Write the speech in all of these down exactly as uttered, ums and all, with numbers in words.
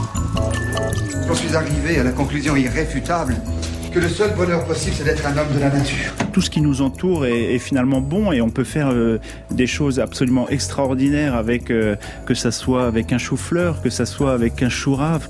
J'en suis arrivé à la conclusion irréfutable que le seul bonheur possible, c'est d'être un homme de la nature. Tout ce qui nous entoure est, est finalement bon et on peut faire euh, des choses absolument extraordinaires avec, euh, que ça soit avec un chou-fleur, que ça soit avec un chou rave.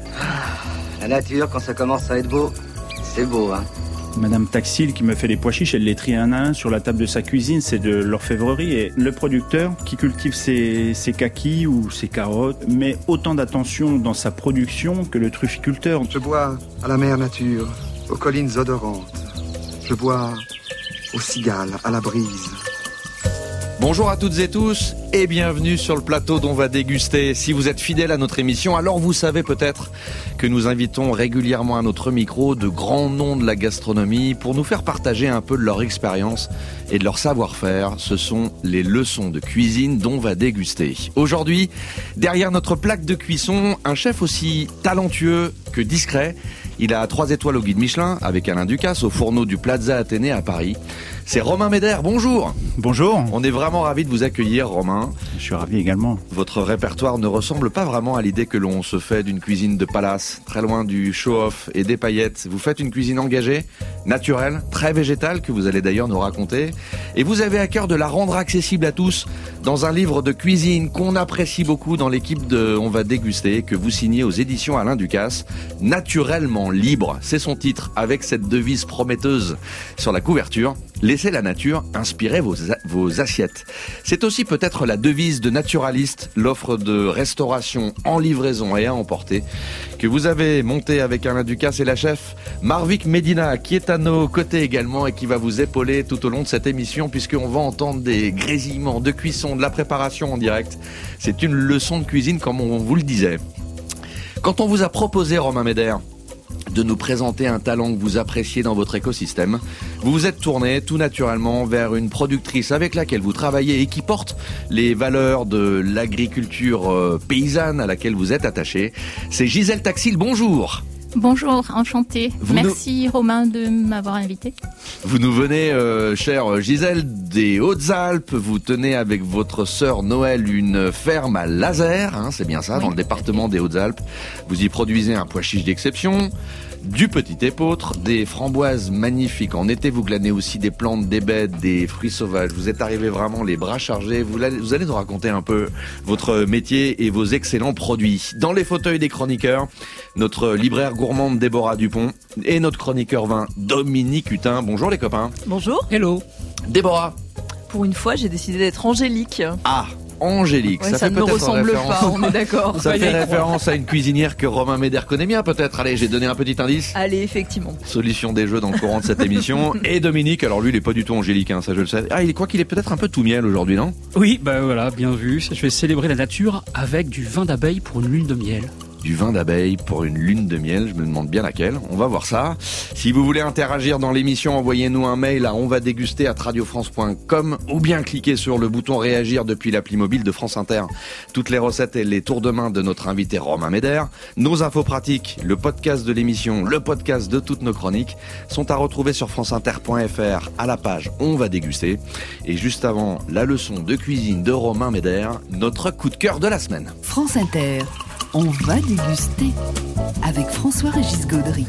La nature, quand ça commence à être beau, c'est beau, hein. Madame Taxil qui me fait les pois chiches, elle les trie un à un sur la table de sa cuisine, c'est de l'orfèvrerie. Et le producteur qui cultive ses, ses kakis ou ses carottes met autant d'attention dans sa production que le trufficulteur. Je bois à la mer nature, aux collines odorantes. Je bois aux cigales, à la brise. Bonjour à toutes et tous et bienvenue sur le plateau d'On va déguster. Si vous êtes fidèles à notre émission, alors vous savez peut-être que nous invitons régulièrement à notre micro de grands noms de la gastronomie pour nous faire partager un peu de leur expérience et de leur savoir-faire. Ce sont les leçons de cuisine d'On va déguster. Aujourd'hui, derrière notre plaque de cuisson, un chef aussi talentueux que discret. Il a trois étoiles au guide Michelin avec Alain Ducasse au fourneau du Plaza Athénée à Paris. C'est Romain Meder, bonjour. Bonjour. On est vraiment ravis de vous accueillir, Romain. Je suis ravi également. Votre répertoire ne ressemble pas vraiment à l'idée que l'on se fait d'une cuisine de palace, très loin du show-off et des paillettes. Vous faites une cuisine engagée, naturelle, très végétale, que vous allez d'ailleurs nous raconter. Et vous avez à cœur de la rendre accessible à tous dans un livre de cuisine qu'on apprécie beaucoup dans l'équipe de On va déguster, que vous signez aux éditions Alain Ducasse, Naturellement libre. C'est son titre, avec cette devise prometteuse sur la couverture. Laissez la nature inspirer vos, vos assiettes. C'est aussi peut-être la devise de Naturaliste, l'offre de restauration en livraison et à emporter, que vous avez montée avec Alain Ducasse et la chef Marvick Medina, qui est à nos côtés également et qui va vous épauler tout au long de cette émission, puisqu'on va entendre des grésillements de cuisson, de la préparation en direct. C'est une leçon de cuisine comme on vous le disait. Quand on vous a proposé, Romain Meder, de nous présenter un talent que vous appréciez dans votre écosystème, vous vous êtes tourné tout naturellement vers une productrice avec laquelle vous travaillez et qui porte les valeurs de l'agriculture paysanne à laquelle vous êtes attaché. C'est Gisèle Taxil, bonjour. Bonjour, enchantée. Vous Merci nous... Romain de m'avoir invité. Vous nous venez, euh, chère Gisèle, des Hautes-Alpes. Vous tenez avec votre sœur Noël une ferme à Lazare, hein, c'est bien ça, oui, dans le département des Hautes-Alpes. Vous y produisez un pois chiche d'exception, du petit épeautre, des framboises magnifiques. En été, vous glanez aussi des plantes, des baies, des fruits sauvages. Vous êtes arrivé vraiment les bras chargés. Vous allez, vous allez nous raconter un peu votre métier et vos excellents produits. Dans les fauteuils des chroniqueurs, notre libraire gourmande Déborah Dupont et notre chroniqueur vin Dominique Hutin. Bonjour les copains. Bonjour. Hello. Déborah. Pour une fois, j'ai décidé d'être angélique. Ah, Angélique, ouais, ça, ça fait ne me peut-être ressemble référence... pas, on est d'accord. Ça fait référence à une cuisinière que Romain Meder connaît bien peut-être. Allez, j'ai donné un petit indice. Allez, effectivement. Solution des jeux dans le courant de cette émission. Et Dominique, alors lui il est pas du tout angélique, hein, ça je le sais. Ah, il est quoi qu'il est peut-être un peu tout miel aujourd'hui, non? Oui, bah voilà, bien vu. Je vais célébrer la nature avec du vin d'abeille pour une lune de miel. Du vin d'abeille pour une lune de miel, je me demande bien laquelle, on va voir ça. Si vous voulez interagir dans l'émission, envoyez-nous un mail à onvadéguster arobase radiofrance point com ou bien cliquez sur le bouton réagir depuis l'appli mobile de France Inter. Toutes les recettes et les tours de main de notre invité Romain Meder, nos infos pratiques, le podcast de l'émission, le podcast de toutes nos chroniques sont à retrouver sur franceinter point fr à la page On va déguster. Et juste avant la leçon de cuisine de Romain Meder, notre coup de cœur de la semaine. France Inter. On va déguster avec François-Régis Gaudry.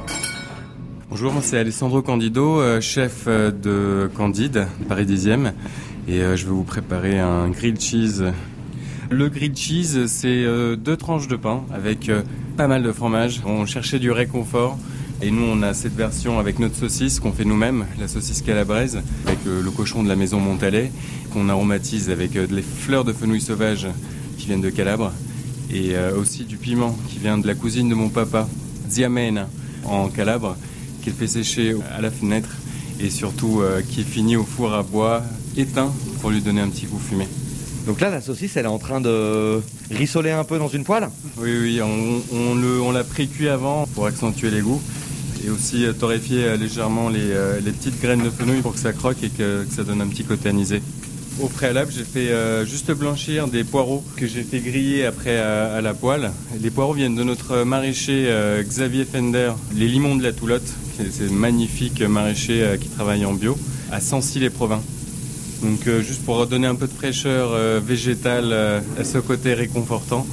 Bonjour, moi c'est Alessandro Candido, euh, chef euh, de Candide, Paris dixième, et euh, je vais vous préparer un grilled cheese. Le grilled cheese, c'est euh, deux tranches de pain avec euh, pas mal de fromage. On cherchait du réconfort. Et nous, on a cette version avec notre saucisse qu'on fait nous-mêmes, la saucisse calabraise, avec euh, le cochon de la maison Montalet, qu'on aromatise avec euh, des fleurs de fenouil sauvage qui viennent de Calabre. Et euh, aussi du piment qui vient de la cousine de mon papa, Ziamène, en Calabre, qu'il fait sécher à la fenêtre et surtout euh, qui est fini au four à bois éteint pour lui donner un petit goût fumé. Donc là, la saucisse, elle est en train de rissoler un peu dans une poêle? Oui, oui, on, on, le, on l'a pré-cuit avant pour accentuer les goûts et aussi euh, torréfier euh, légèrement les, euh, les petites graines de fenouil pour que ça croque et que, que ça donne un petit côté anisé. Au préalable, j'ai fait euh, juste blanchir des poireaux que j'ai fait griller après à, à la poêle. Les poireaux viennent de notre maraîcher euh, Xavier Fender, les limons de la Toulotte, c'est magnifique maraîcher euh, qui travaille en bio, à Sancy-les-Provins. Donc euh, juste pour redonner un peu de fraîcheur euh, végétale euh, à ce côté réconfortant,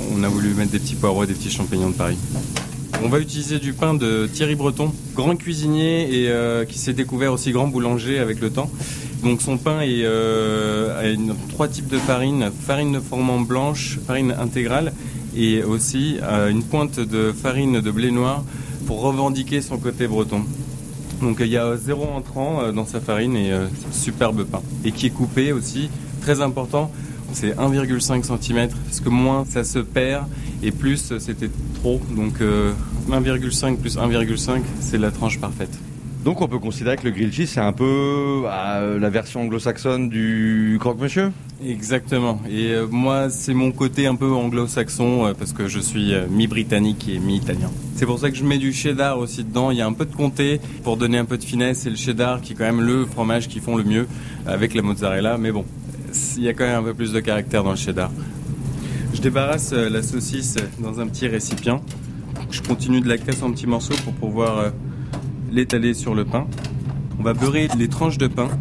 on a voulu mettre des petits poireaux et des petits champignons de Paris. On va utiliser du pain de Thierry Breton, grand cuisinier et euh, qui s'est découvert aussi grand boulanger avec le temps. Donc son pain est, euh, a une, trois types de farine, farine de froment blanche, farine intégrale et aussi euh, une pointe de farine de blé noir pour revendiquer son côté breton. Donc il y a zéro entrant euh, dans sa farine et euh, superbe pain. Et qui est coupé aussi, très important, c'est un virgule cinq centimètres, parce que moins ça se perd et plus c'était trop. Donc euh, un virgule cinq plus un virgule cinq, c'est la tranche parfaite. Donc on peut considérer que le grilled cheese c'est un peu euh, la version anglo-saxonne du croque-monsieur. Exactement. Et euh, moi c'est mon côté un peu anglo-saxon euh, parce que je suis euh, mi-britannique et mi-italien. C'est pour ça que je mets du cheddar aussi dedans. Il y a un peu de comté pour donner un peu de finesse. C'est le cheddar qui est quand même le fromage qu'ils font le mieux avec la mozzarella. Mais bon, il y a quand même un peu plus de caractère dans le cheddar. Je débarrasse euh, la saucisse dans un petit récipient. Je continue de la casser en petits morceaux pour pouvoir euh, l'étaler sur le pain. On va beurrer les tranches de pain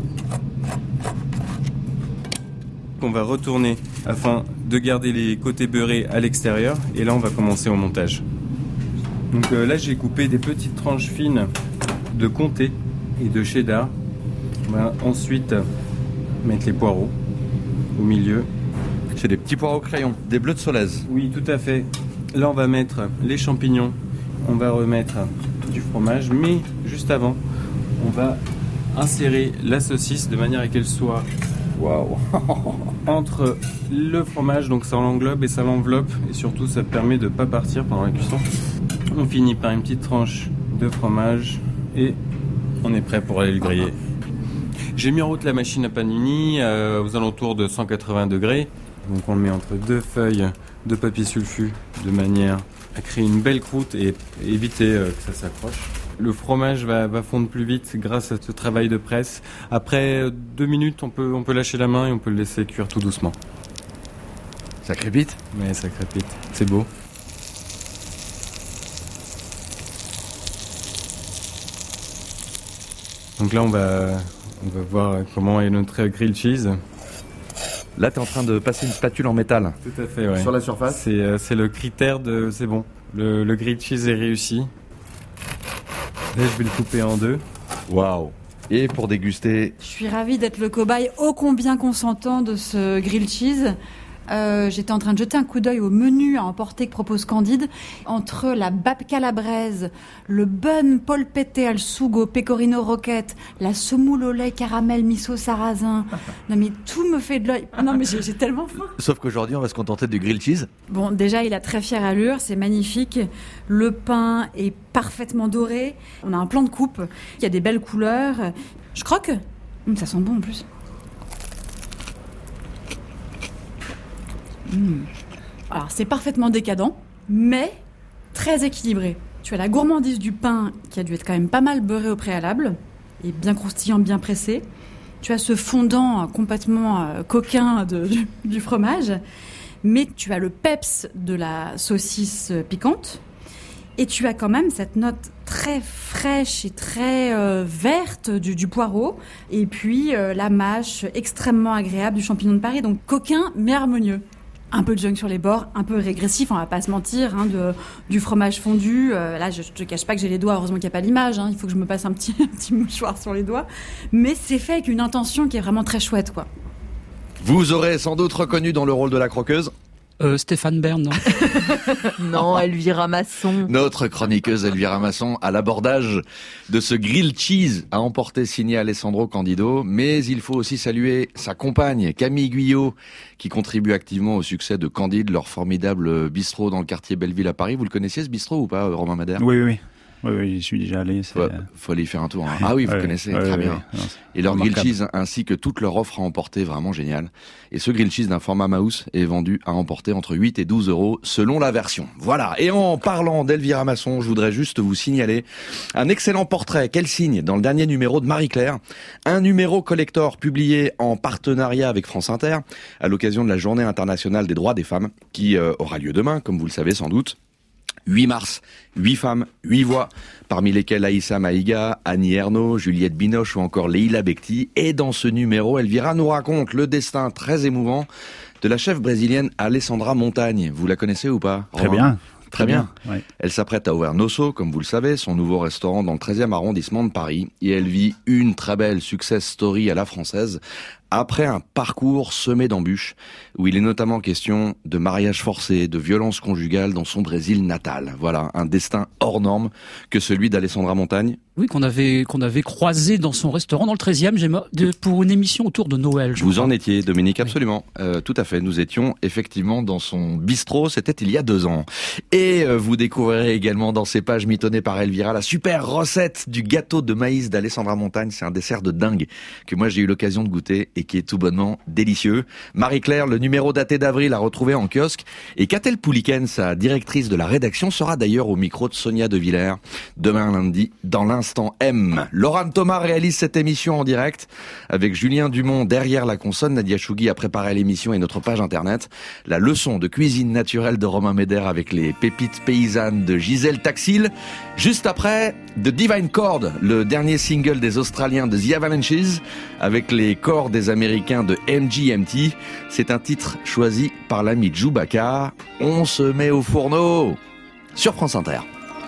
qu'on va retourner afin de garder les côtés beurrés à l'extérieur. Et là, on va commencer au montage. Donc euh, là, j'ai coupé des petites tranches fines de comté et de cheddar. On va ensuite mettre les poireaux au milieu. C'est des petits poireaux crayons, des bleus de Solèze. Oui, tout à fait. Là, on va mettre les champignons. On va remettre du fromage, mais juste avant, on va insérer la saucisse de manière à qu'elle soit waouh entre le fromage, donc ça l'englobe et ça l'enveloppe, et surtout ça permet de ne pas partir pendant la cuisson. On finit par une petite tranche de fromage et on est prêt pour aller le griller. J'ai mis en route la machine à panini euh, aux alentours de cent quatre-vingts degrés, donc on le met entre deux feuilles de papier sulfu de manière à créer une belle croûte et éviter euh, que ça s'accroche. Le fromage va, va fondre plus vite grâce à ce travail de presse. Après deux minutes, on peut, on peut lâcher la main et on peut le laisser cuire tout doucement. Ça crépite ? Oui, ça crépite. C'est beau. Donc là, on va, on va voir comment est notre grilled cheese. Là, tu es en train de passer une spatule en métal. Tout à fait, ouais. Sur la surface. C'est, euh, c'est le critère de... C'est bon. Le, le grilled cheese est réussi. Là, je vais le couper en deux. Waouh. Et pour déguster... Je suis ravie d'être le cobaye ô combien consentant de ce grilled cheese. Euh, j'étais en train de jeter un coup d'œil au menu à emporter que propose Candide. Entre la bab calabraise, le bun polpette al sugo pecorino roquette, la semoule au lait caramel miso sarrasin. Non mais tout me fait de l'œil. Non mais j'ai, j'ai tellement faim. Sauf qu'aujourd'hui, on va se contenter du grilled cheese. Bon, déjà, il a très fière allure, c'est magnifique. Le pain est parfaitement doré. On a un plan de coupe. Il y a des belles couleurs. Je croque. Hum, ça sent bon en plus. Mmh. Alors c'est parfaitement décadent, mais très équilibré. Tu as la gourmandise du pain qui a dû être quand même pas mal beurré au préalable et bien croustillant, bien pressé. Tu as ce fondant complètement euh, coquin de, du, du fromage, mais tu as le peps de la saucisse piquante et tu as quand même cette note très fraîche et très euh, verte du, du poireau et puis euh, la mâche extrêmement agréable du champignon de Paris, donc coquin mais harmonieux. Un peu de junk sur les bords, un peu régressif, on va pas se mentir, hein, de, du fromage fondu. Euh, là, je, je te cache pas que j'ai les doigts, heureusement qu'il n'y a pas l'image, hein, il faut que je me passe un petit, un petit mouchoir sur les doigts. Mais c'est fait avec une intention qui est vraiment très chouette, quoi. Vous aurez sans doute reconnu dans le rôle de la croqueuse Euh, Stéphane Bern, non? Non, Elvira Masson. Notre chroniqueuse Elvira Masson à l'abordage de ce grilled cheese à emporter signé Alessandro Candido. Mais il faut aussi saluer sa compagne Camille Guyot qui contribue activement au succès de Candide, leur formidable bistrot dans le quartier Belleville à Paris. Vous le connaissiez ce bistrot ou pas, Romain Madère? Oui, oui, oui. Oui, oui, j'y suis déjà allé. Faut, faut aller y faire un tour. Hein. Ah oui, vous ouais, connaissez, ouais, très ouais, bien. Ouais, non, et leur remarquable. grilled cheese ainsi que toute leur offre à emporter, vraiment génial. Et ce grilled cheese d'un format mouse est vendu à emporter entre huit et douze euros selon la version. Voilà. Et en parlant d'Elvira Masson, je voudrais juste vous signaler un excellent portrait qu'elle signe dans le dernier numéro de Marie-Claire. Un numéro collector publié en partenariat avec France Inter à l'occasion de la Journée internationale des droits des femmes qui euh, aura lieu demain, comme vous le savez sans doute. huit mars, huit femmes, huit voix, parmi lesquelles Aïssa Maïga, Annie Ernaux, Juliette Binoche ou encore Leila Bekti. Et dans ce numéro, Elvira nous raconte le destin très émouvant de la chef brésilienne Alessandra Montagne. Vous la connaissez ou pas? Très bien. Très bien. bien. Ouais. Elle s'apprête à ouvrir Nosso, comme vous le savez, son nouveau restaurant dans le treizième arrondissement de Paris. Et elle vit une très belle success story à la française, après un parcours semé d'embûches, où il est notamment question de mariage forcé, de violence conjugale dans son Brésil natal. Voilà, un destin hors norme que celui d'Alessandra Montagne. Oui, qu'on avait, qu'on avait croisé dans son restaurant dans le treizième, j'ai mo- de, pour une émission autour de Noël. Je Vous crois. en étiez, Dominique, absolument. Oui. Euh, tout à fait. Nous étions effectivement dans son bistrot, c'était il y a deux ans. Et euh, vous découvrirez également dans ces pages mitonnées par Elvira la super recette du gâteau de maïs d'Alessandra Montagne. C'est un dessert de dingue que moi j'ai eu l'occasion de goûter et qui est tout bonnement délicieux. Marie-Claire, le numéro daté d'avril, a retrouvé en kiosque. Et Catel Pouliken, sa directrice de la rédaction, sera d'ailleurs au micro de Sonia De Villers demain lundi dans l'Instant M. Laurent Thomas réalise cette émission en direct avec Julien Dumont derrière la console. Nadia Chougui a préparé l'émission et notre page internet. La leçon de cuisine naturelle de Romain Médère avec les pépites paysannes de Gisèle Taxil. Juste après, The Divine Chord, le dernier single des Australiens de The Avalanches avec les chors des Américains de M G M T. C'est un titre choisi par l'ami Djoubaka. On se met au fourneau sur France Inter.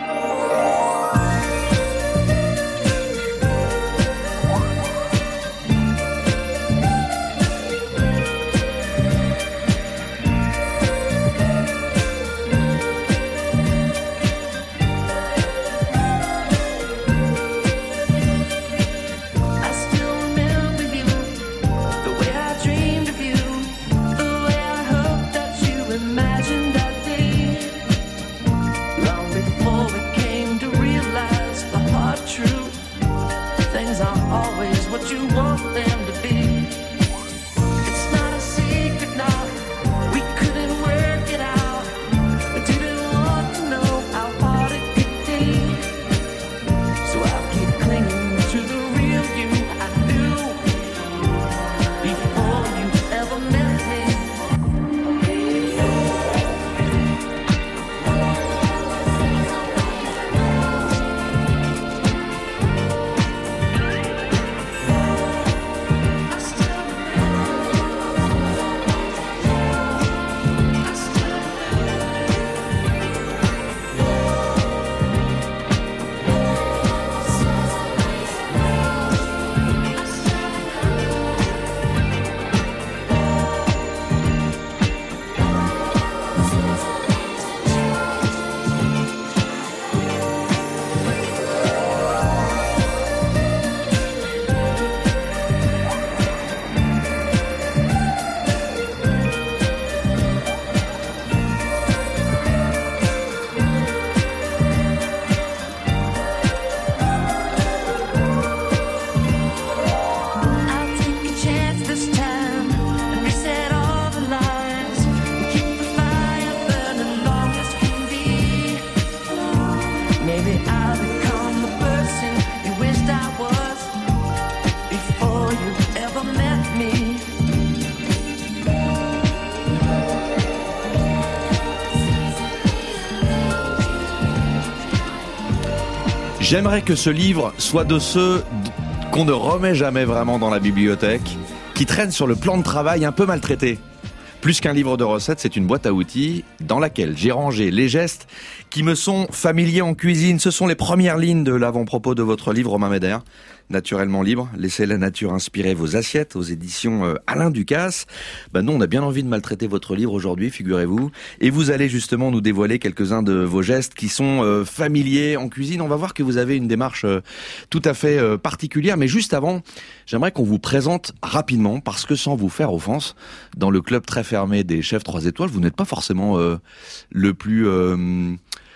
J'aimerais que ce livre soit de ceux qu'on ne remet jamais vraiment dans la bibliothèque, qui traînent sur le plan de travail un peu maltraité. Plus qu'un livre de recettes, c'est une boîte à outils dans laquelle j'ai rangé les gestes qui me sont familiers en cuisine. Ce sont les premières lignes de l'avant-propos de votre livre, Romain Médère. Naturellement libre, laissez la nature inspirer vos assiettes, aux éditions Alain Ducasse. Ben nous, on a bien envie de maltraiter votre livre aujourd'hui, figurez-vous. Et vous allez justement nous dévoiler quelques-uns de vos gestes qui sont euh, familiers en cuisine. On va voir que vous avez une démarche euh, tout à fait euh, particulière. Mais juste avant, j'aimerais qu'on vous présente rapidement, parce que sans vous faire offense, dans le club très fermé des chefs trois étoiles, vous n'êtes pas forcément euh, le plus... Euh,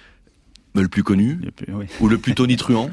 le plus connu, le plus, oui. ou le plus tonitruant.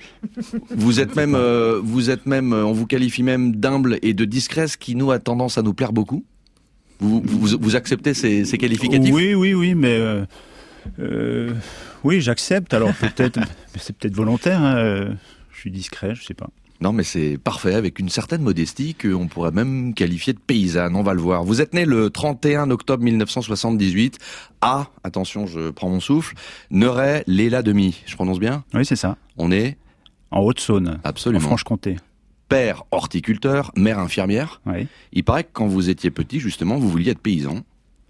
Vous êtes même, euh, vous êtes même, on vous qualifie même d'humble et de discret, ce qui nous a tendance à nous plaire beaucoup. Vous, vous, vous acceptez ces, ces qualificatifs ? Oui, oui, oui, mais euh, euh, oui, j'accepte. Alors peut-être, mais c'est peut-être volontaire. Hein, euh, je suis discret, je sais pas. Non, mais c'est parfait, avec une certaine modestie qu'on pourrait même qualifier de paysanne, on va le voir. Vous êtes né le trente et un octobre mille neuf cent soixante-dix-huit à, attention, je prends mon souffle, Neray-les-Lademi. Je prononce bien ? Oui, c'est ça. On est en Haute-Saône, absolument. En Franche-Comté. Père horticulteur, mère infirmière. Oui. Il paraît que quand vous étiez petit, justement, vous vouliez être paysan.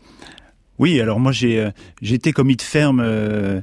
Oui, alors moi j'ai euh, j'étais commis de ferme euh,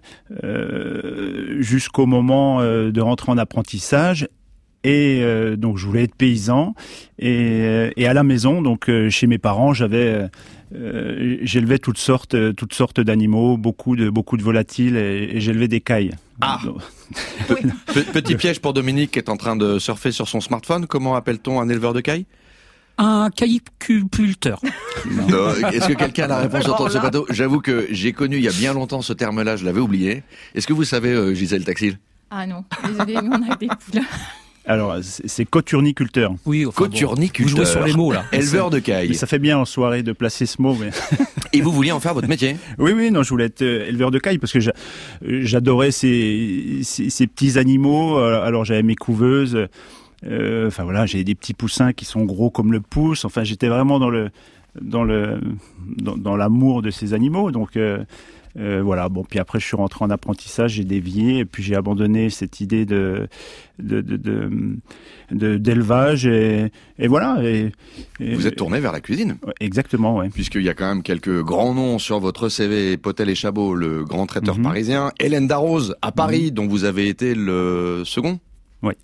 euh, jusqu'au moment euh, de rentrer en apprentissage. Et euh, donc je voulais être paysan et, et à la maison, donc euh, chez mes parents, j'avais euh, j'élevais toutes sortes toutes sortes d'animaux, beaucoup de beaucoup de volatiles et, et j'élevais des cailles. Ah. Oui. Petit piège pour Dominique qui est en train de surfer sur son smartphone. Comment appelle-t-on un éleveur de cailles ? Un cailliculteur. Est-ce que quelqu'un a la réponse autour de ce bateau ? J'avoue que j'ai connu il y a bien longtemps ce terme-là, je l'avais oublié. Est-ce que vous savez, euh, Gisèle Taxil ? Ah non, désolé, mais on a des poules. Alors, c'est coturniculteur. Oui, enfin, coturniculteur. Bon, vous jouez sur les mots, là. Éleveur de cailles. Mais ça fait bien en soirée de placer ce mot. Mais... Et vous vouliez en faire votre métier ? Oui, oui, non, je voulais être éleveur de cailles parce que j'adorais ces, ces, ces petits animaux. Alors, j'avais mes couveuses. Euh, enfin, voilà, j'ai des petits poussins qui sont gros comme le pouce. Enfin, j'étais vraiment dans le, dans le, dans, dans l'amour de ces animaux. Donc, euh, Euh, voilà. Bon, puis après, je suis rentré en apprentissage, j'ai dévié, et puis j'ai abandonné cette idée de, de, de, de, de d'élevage, et, et voilà. Et, et, vous êtes tourné vers la cuisine. Exactement, ouais. Puisqu'il y a quand même quelques grands noms sur votre C V: Potel et Chabot, le grand traiteur mm-hmm. parisien; Hélène Darroze à Paris, mm-hmm. dont vous avez été le second. Oui.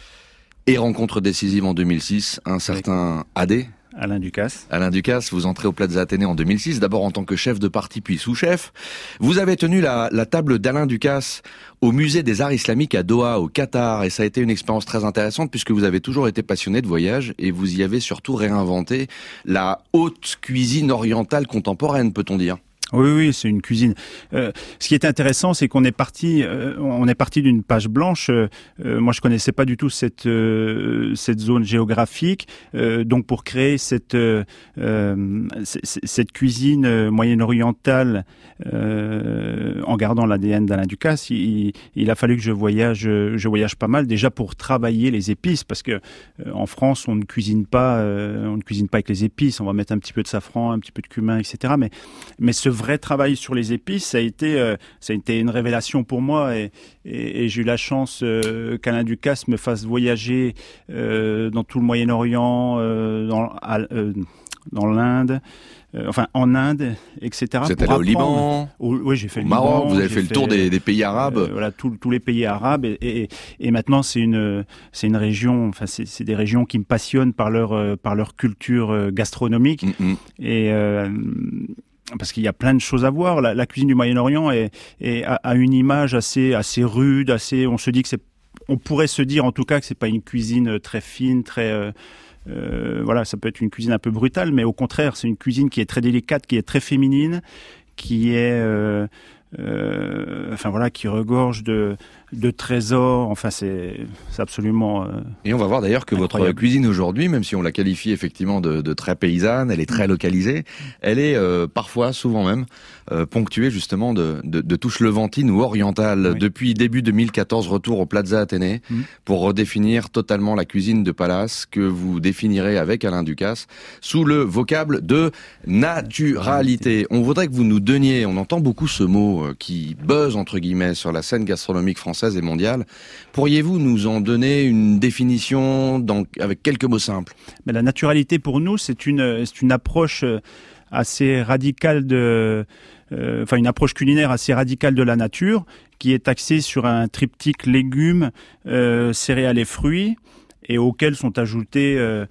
Et rencontre décisive en deux mille six, un certain oui. A D. Alain Ducasse. Alain Ducasse, vous entrez au Plaza Athénée en deux mille six, d'abord en tant que chef de parti puis sous-chef. Vous avez tenu la, la table d'Alain Ducasse au musée des arts islamiques à Doha, au Qatar, et ça a été une expérience très intéressante puisque vous avez toujours été passionné de voyage et vous y avez surtout réinventé la haute cuisine orientale contemporaine, peut-on dire. Oui, oui, c'est une cuisine. Euh, ce qui est intéressant, c'est qu'on est parti, euh, on est parti d'une page blanche. Euh, moi, je connaissais pas du tout cette euh, cette zone géographique. Euh, donc, pour créer cette euh, cette cuisine euh, moyen-orientale, euh, en gardant l'A D N d'Alain Ducasse, il, il a fallu que je voyage, je voyage pas mal déjà pour travailler les épices, parce que euh, en France, on ne cuisine pas, euh, on ne cuisine pas avec les épices. On va mettre un petit peu de safran, un petit peu de cumin, et cetera. Mais mais ce vrai travail sur les épices, ça a été, euh, ça a été une révélation pour moi, et, et, et j'ai eu la chance euh, qu'Alain Ducasse me fasse voyager euh, dans tout le Moyen-Orient, euh, dans, à, euh, dans l'Inde, euh, enfin en Inde, et cetera. Vous êtes allé au Liban, au, oui, j'ai fait au le Maroc, Liban, vous avez fait le fait, tour des, des pays arabes. Euh, voilà, tous tous les pays arabes, et, et, et maintenant c'est une, c'est une région, enfin c'est, c'est des régions qui me passionnent par leur, euh, par leur culture euh, gastronomique, mm-hmm. et euh, parce qu'il y a plein de choses à voir. La, la cuisine du Moyen-Orient est, est, a, a une image assez, assez rude, assez. On se dit que c'est, on pourrait se dire en tout cas que c'est pas une cuisine très fine, très. Euh, euh, voilà, ça peut être une cuisine un peu brutale, mais au contraire, c'est une cuisine qui est très délicate, qui est très féminine, qui est. Euh, Euh, enfin voilà, qui regorge de, de trésors. Enfin, c'est, c'est absolument. Euh, Et on va voir d'ailleurs que incroyable. Votre cuisine aujourd'hui, même si on la qualifie effectivement de, de très paysanne, elle est très localisée. Elle est euh, parfois, souvent même, euh, ponctuée justement de, de, de touches levantines ou orientales. Oui. Depuis début deux mille quatorze, retour au Plaza Athénée mmh. pour redéfinir totalement la cuisine de palace que vous définirez avec Alain Ducasse sous le vocable de naturalité. On voudrait que vous nous donniez, on entend beaucoup ce mot qui buzz entre guillemets sur la scène gastronomique française et mondiale. Pourriez-vous nous en donner une définition dans, avec quelques mots simples? Mais la naturalité pour nous, c'est une, c'est une approche assez radicale de, euh, enfin une approche culinaire assez radicale de la nature, qui est axée sur un triptyque légumes, euh, céréales et fruits, et auxquels sont ajoutés euh,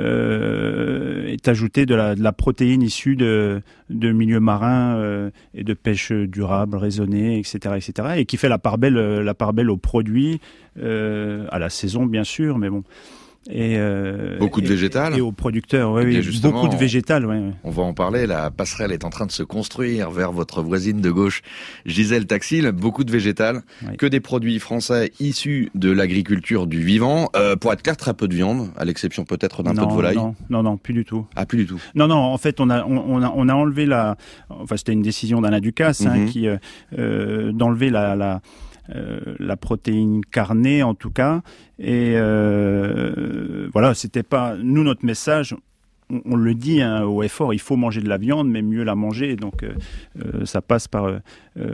euh, est ajoutée de la, de la protéine issue de, de milieux marins euh, et de pêche durable, raisonnée, et cetera, et cetera, et qui fait la part belle, la part belle aux produits, euh, à la saison bien sûr, mais bon. Et euh, beaucoup de et, végétal. Et aux producteurs, oui, oui beaucoup de végétal. Oui, oui. On va en parler. La passerelle est en train de se construire vers votre voisine de gauche, Gisèle Taxil. Beaucoup de végétal, oui. Que des produits français issus de l'agriculture du vivant. Euh, pour être clair, très peu de viande, à l'exception peut-être d'un non, peu de volaille. Non, non, non, plus du tout. Ah, plus du tout. Non, non. En fait, on a, on a, on a enlevé la. Enfin, c'était une décision d'Alain Ducasse, mm-hmm. hein, qui euh, d'enlever la. la euh, la protéine carnée en tout cas. Et euh, voilà, c'était pas nous notre message. On, on le dit hein, au effort, il faut manger de la viande, mais mieux la manger. Donc euh, euh, ça passe par euh,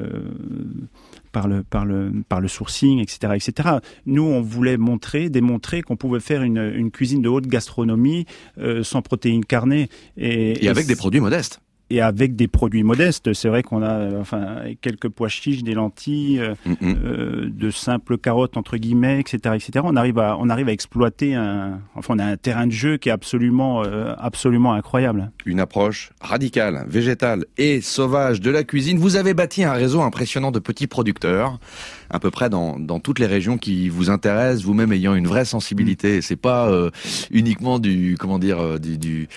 par le par le par le sourcing, et cetera, et cetera. Nous, on voulait montrer, démontrer qu'on pouvait faire une, une cuisine de haute gastronomie euh, sans protéines carnées et, et avec et des produits modestes. Et avec des produits modestes, c'est vrai qu'on a enfin quelques pois chiches, des lentilles, euh, mm-hmm. euh, de simples carottes entre guillemets, et cetera, et cetera. On arrive à on arrive à exploiter un enfin on a un terrain de jeu qui est absolument euh, absolument incroyable. Une approche radicale, végétale et sauvage de la cuisine. Vous avez bâti un réseau impressionnant de petits producteurs, à peu près dans dans toutes les régions qui vous intéressent, vous-même ayant une vraie sensibilité. C'est pas euh, uniquement du comment dire euh, du, du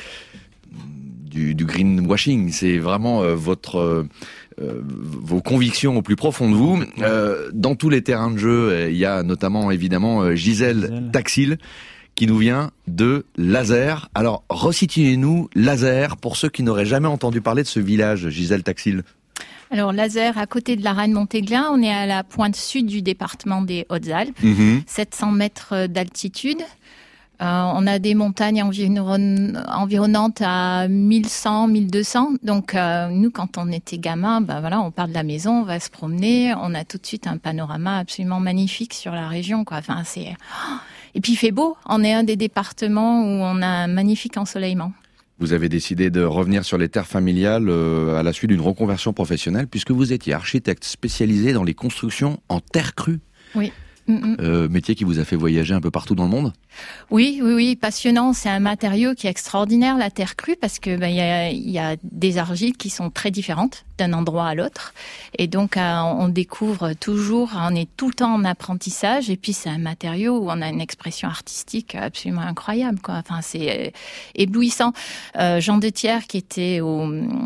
Du, du greenwashing, c'est vraiment euh, votre euh, euh, vos convictions au plus profond de vous. Euh, dans tous les terrains de jeu, il y a notamment évidemment euh, Gisèle, Gisèle Taxil qui nous vient de Lazare. Alors resituez-nous Lazare pour ceux qui n'auraient jamais entendu parler de ce village, Gisèle Taxil. Alors Lazare, à côté de la Reine-Montéglin, on est à la pointe sud du département des Hautes-Alpes, mmh. sept cents mètres d'altitude. Euh, on a des montagnes environ, environnantes à mille cent, mille deux cents. Donc euh, nous, quand on était gamin, bah voilà, on part de la maison, on va se promener, on a tout de suite un panorama absolument magnifique sur la région, quoi. Enfin, c'est et puis il fait beau. On est un des départements où on a un magnifique ensoleillement. Vous avez décidé de revenir sur les terres familiales euh, à la suite d'une reconversion professionnelle, puisque vous étiez architecte spécialisé dans les constructions en terre crue. Oui. Euh, métier qui vous a fait voyager un peu partout dans le monde. Oui, oui, oui, passionnant. C'est un matériau qui est extraordinaire, la terre crue, parce que ben, y a, y a des argiles qui sont très différentes d'un endroit à l'autre. Et donc, euh, on découvre toujours, on est tout le temps en apprentissage. Et puis, c'est un matériau où on a une expression artistique absolument incroyable, quoi. Enfin, c'est éblouissant. Euh, Jean Dethière, qui était au...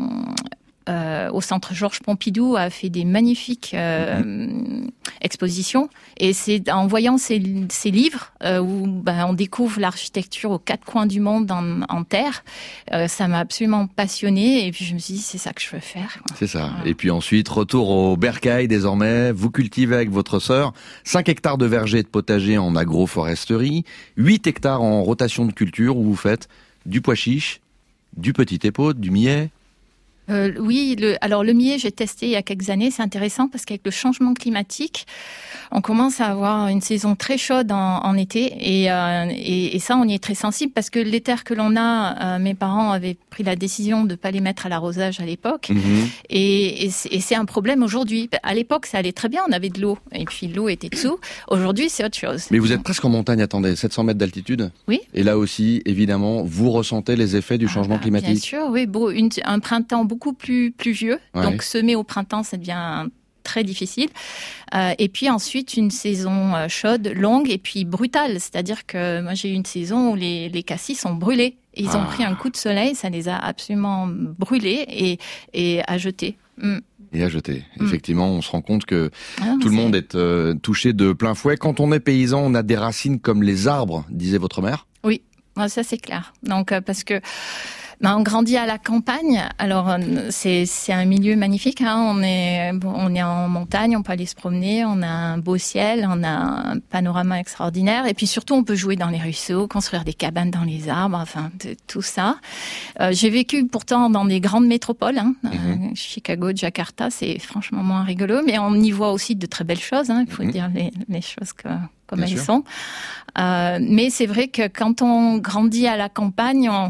Euh, au centre Georges Pompidou, a fait des magnifiques euh, mmh. expositions. Et c'est en voyant ces, ces livres euh, où ben, on découvre l'architecture aux quatre coins du monde en, en terre, euh, ça m'a absolument passionnée. Et puis je me suis dit, c'est ça que je veux faire, quoi. C'est ça. Voilà. Et puis ensuite, retour au bercail désormais. Vous cultivez avec votre sœur cinq hectares de vergers et de potagers en agroforesterie, huit hectares en rotation de culture où vous faites du pois chiche, du petit épaule, du millet. Euh, oui, le, alors le millet, j'ai testé il y a quelques années. C'est intéressant parce qu'avec le changement climatique, on commence à avoir une saison très chaude en, en été. Et, euh, et, et ça, on y est très sensible parce que les terres que l'on a, euh, mes parents avaient pris la décision de ne pas les mettre à l'arrosage à l'époque. Mmh. Et, et, c'est, et c'est un problème aujourd'hui. À l'époque, ça allait très bien, on avait de l'eau. Et puis l'eau était dessous. Aujourd'hui, c'est autre chose. Mais vous êtes presque en montagne, attendez, sept cents mètres d'altitude. Oui. Et là aussi, évidemment, vous ressentez les effets du changement ah, climatique. Bien sûr, oui. Bon, une, un printemps beaucoup plus pluvieux. Ouais. Donc semer au printemps, ça devient très difficile. Euh, et puis ensuite, une saison chaude, longue et puis brutale. C'est-à-dire que moi, j'ai eu une saison où les, les cassis ont brûlé. Ils ah. ont pris un coup de soleil, ça les a absolument brûlés et, et à jeter. Mm. Et à jeter. Mm. Effectivement, on se rend compte que ah, tout le c'est... monde est euh, touché de plein fouet. Quand on est paysan, on a des racines comme les arbres, disait votre mère. Oui, ça c'est clair. Donc, euh, parce que Ben, on grandit à la campagne, alors c'est c'est un milieu magnifique. Hein. On est bon, on est en montagne, on peut aller se promener, on a un beau ciel, on a un panorama extraordinaire, et puis surtout on peut jouer dans les ruisseaux, construire des cabanes dans les arbres, enfin de, tout ça. Euh, j'ai vécu pourtant dans des grandes métropoles, hein. mm-hmm. euh, Chicago, Jakarta, c'est franchement moins rigolo, mais on y voit aussi de très belles choses. Hein. Il faut mm-hmm. dire les, les choses que, comme Bien elles sûr. sont. Euh, mais c'est vrai que quand on grandit à la campagne, on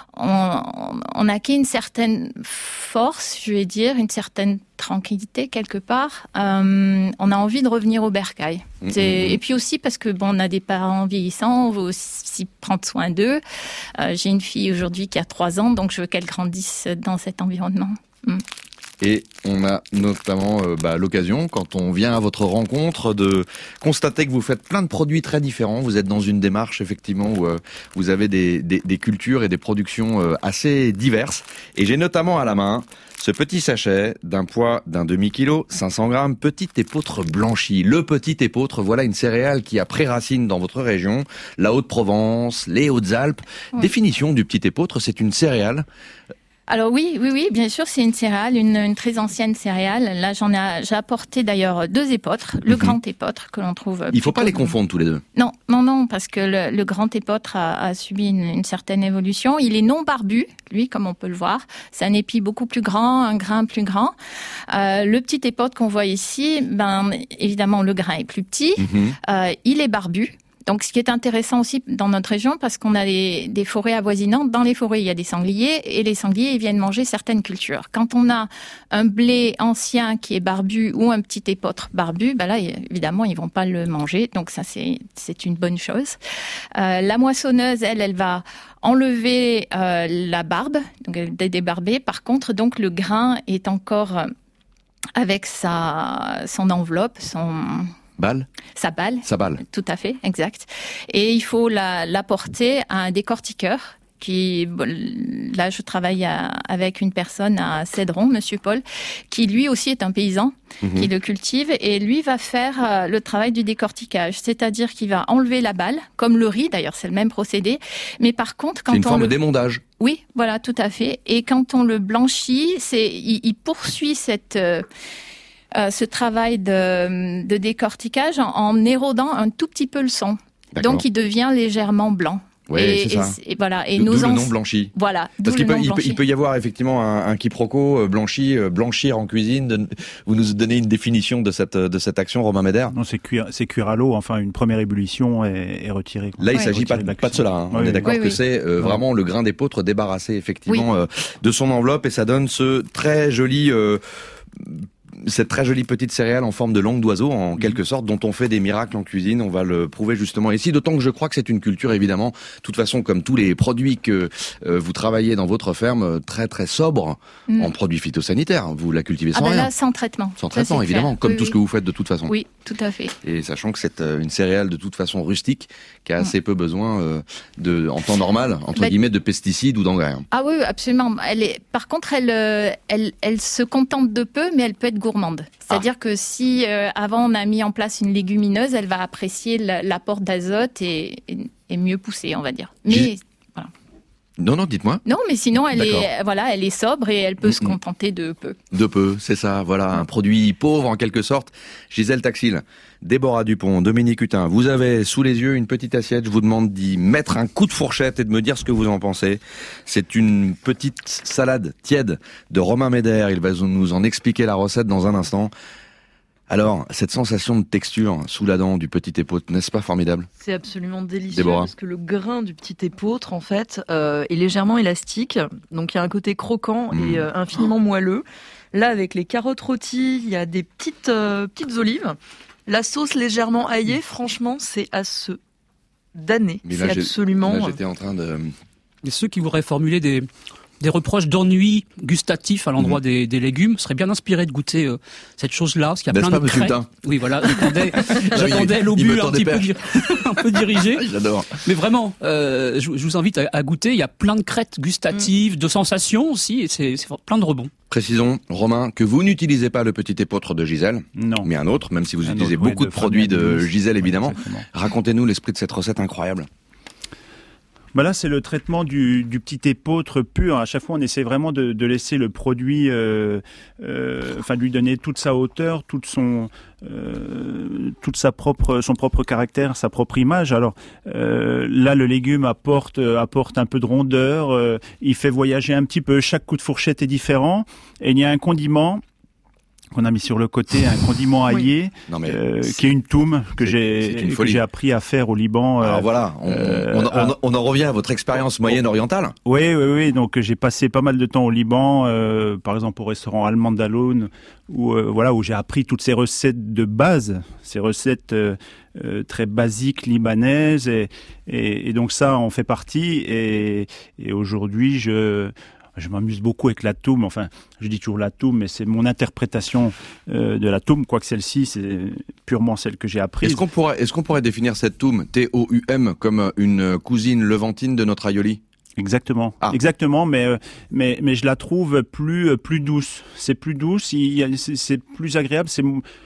On, on acquit une certaine force, je vais dire, une certaine tranquillité quelque part. Euh, on a envie de revenir au bercail. Mmh, et puis aussi parce que bon, on a des parents vieillissants, on veut aussi prendre soin d'eux. Euh, j'ai une fille aujourd'hui qui a trois ans, donc je veux qu'elle grandisse dans cet environnement. Mmh. Et on a notamment euh, bah, l'occasion, quand on vient à votre rencontre, de constater que vous faites plein de produits très différents. Vous êtes dans une démarche, effectivement, où euh, vous avez des, des, des cultures et des productions euh, assez diverses. Et j'ai notamment à la main ce petit sachet d'un poids d'un demi-kilo, cinq cents grammes, petit épeautre blanchi. Le petit épeautre, voilà une céréale qui a pris racine dans votre région, la Haute-Provence, les Hautes-Alpes. Ouais. Définition du petit épeautre, c'est une céréale Alors oui, oui, oui, bien sûr, c'est une céréale, une, une très ancienne céréale. Là, j'en ai, j'ai apporté d'ailleurs deux épeautres, le mm-hmm. grand épeautre que l'on trouve. Il faut pas les confondre tous les deux. Non, non, non, parce que le, le grand épeautre a, a subi une, une certaine évolution. Il est non barbu, lui, comme on peut le voir. C'est un épi beaucoup plus grand, un grain plus grand. Euh, le petit épeautre qu'on voit ici, ben évidemment, le grain est plus petit. Mm-hmm. Euh, il est barbu. Donc, ce qui est intéressant aussi dans notre région, parce qu'on a des, des forêts avoisinantes. Dans les forêts, il y a des sangliers, et les sangliers, ils viennent manger certaines cultures. Quand on a un blé ancien qui est barbu ou un petit épeautre barbu, ben là, évidemment, ils vont pas le manger. Donc, ça, c'est, c'est une bonne chose. Euh, la moissonneuse, elle, elle va enlever euh, la barbe, donc elle est débarbée. Par contre, donc, le grain est encore euh, avec sa, son enveloppe, son... Balle Sa balle. Sa balle. Tout à fait, exact. Et il faut la, la porter à un décortiqueur qui, là, je travaille à, avec une personne à Cédron, Monsieur Paul, qui lui aussi est un paysan, mmh. qui le cultive, et lui va faire le travail du décortiquage. C'est-à-dire qu'il va enlever la balle, comme le riz, d'ailleurs, c'est le même procédé. Mais par contre, quand c'est une on forme le... d'émondage. Oui, voilà, tout à fait. Et quand on le blanchit, c'est, il, il poursuit cette... Euh, Euh, ce travail de, de décortiquage en, en érodant un tout petit peu le son. D'accord. Donc, il devient légèrement blanc. Oui, et, c'est ça. Et, et voilà. Et d'où nos le ans... nom blanchi. Voilà. Parce qu'il le peut, nom il, peut, il peut y avoir effectivement un, un quiproquo, euh, blanchi, euh, blanchir en cuisine. De, vous nous donnez une définition de cette, de cette action, Romain Méder? Non, c'est cuire, c'est cuire à l'eau. Enfin, une première ébullition est, est retirée. Là, il ouais. s'agit pas, pas de cela. Hein. Oui, On est d'accord oui, que oui. c'est euh, vraiment le grain d'épeautre débarrassé effectivement oui. euh, de son enveloppe, et ça donne ce très joli... Euh, cette très jolie petite céréale en forme de langue d'oiseau, en quelque sorte, dont on fait des miracles en cuisine. On va le prouver justement ici, d'autant que je crois que c'est une culture, évidemment, de toute façon, comme tous les produits que euh, vous travaillez dans votre ferme, très très sobre mm. en produits phytosanitaires. Vous la cultivez sans ah ben rien. Là, sans traitement. Sans traitement, ça, évidemment, comme oui, tout oui. ce que vous faites de toute façon. Oui, tout à fait. Et sachant que c'est une céréale de toute façon rustique, qui a assez mm. peu besoin euh, de, en temps normal, entre bah, guillemets, de pesticides ou d'engrais. Ah oui, absolument. Elle est, par contre, elle, elle, elle, elle se contente de peu, mais elle peut être gourmande. C'est-à-dire ah. que si euh, avant on a mis en place une légumineuse, elle va apprécier l'apport d'azote et, et, et mieux pousser, on va dire. Mais J'ai... voilà. Non, non, dites-moi. Non, mais sinon elle D'accord. est, voilà, elle est sobre et elle peut mmh. se contenter de peu. De peu, c'est ça. Voilà, mmh. un produit pauvre en quelque sorte. Gisèle Taxil, Déborah Dupont, Dominique Hutin, vous avez sous les yeux une petite assiette. Je vous demande d'y mettre un coup de fourchette et de me dire ce que vous en pensez. C'est une petite salade tiède de Romain Méder. Il va nous en expliquer la recette dans un instant. Alors, cette sensation de texture sous la dent du petit épeautre, n'est-ce pas formidable? C'est absolument délicieux, Déborah. Parce que le grain du petit épeautre, en fait, euh, est légèrement élastique. Donc, il y a un côté croquant mmh. et euh, infiniment moelleux. Là, avec les carottes rôties, il y a des petites, euh, petites olives. La sauce légèrement aillée, franchement, c'est à se damner. Mais c'est là, absolument... Là, j'étais en train de... Et ceux qui voudraient formuler des... des reproches d'ennui gustatif à l'endroit mmh. des, des légumes seraient bien inspirés de goûter euh, cette chose-là, parce qu'il y a N'est-ce plein pas, de crêpes. Oui, voilà, j'attendais, j'attendais l'obus un petit peu, un peu dirigé. J'adore. Mais vraiment, euh, je, je vous invite à, à goûter. Il y a plein de crêtes gustatives, mmh. de sensations aussi, et c'est, c'est plein de rebonds. Précisons, Romain, que vous n'utilisez pas le petit épeautre de Gisèle, non. mais un autre, même si vous un utilisez autre, beaucoup oui, de, de produits de de Gisèle, évidemment. Oui, Racontez-nous l'esprit de cette recette incroyable. Bah là, c'est le traitement du, du petit épeautre pur. À chaque fois, on essaie vraiment de, de laisser le produit, euh, euh, enfin, de lui donner toute sa hauteur, toute son, euh, toute sa propre, son propre caractère, sa propre image. Alors euh, là, le légume apporte, apporte un peu de rondeur. Euh, il fait voyager un petit peu. Chaque coup de fourchette est différent. Et il y a un condiment qu'on a mis sur le côté, un condiment aillé, oui. non mais euh, qui est une toum que j'ai que j'ai appris à faire au Liban. Alors euh, voilà, on, euh, on, on, on en revient à votre expérience moyenne orientale. Oui, oui, oui. Donc j'ai passé pas mal de temps au Liban, euh, par exemple au restaurant Al-Mandaloun, où euh, voilà où j'ai appris toutes ces recettes de base, ces recettes euh, euh, très basiques libanaises, et, et, et donc ça en fait partie. Et, et aujourd'hui, je Je m'amuse beaucoup avec la toum. Enfin, je dis toujours la toum, mais c'est mon interprétation euh, de la toum. Quoique celle-ci, c'est purement celle que j'ai apprise. Est-ce qu'on pourrait, est-ce qu'on pourrait définir cette toum, T O U M, comme une cousine levantine de notre aioli ? Exactement, ah. exactement, mais mais mais je la trouve plus plus douce. C'est plus douce, il y a, c'est, c'est plus agréable. C'est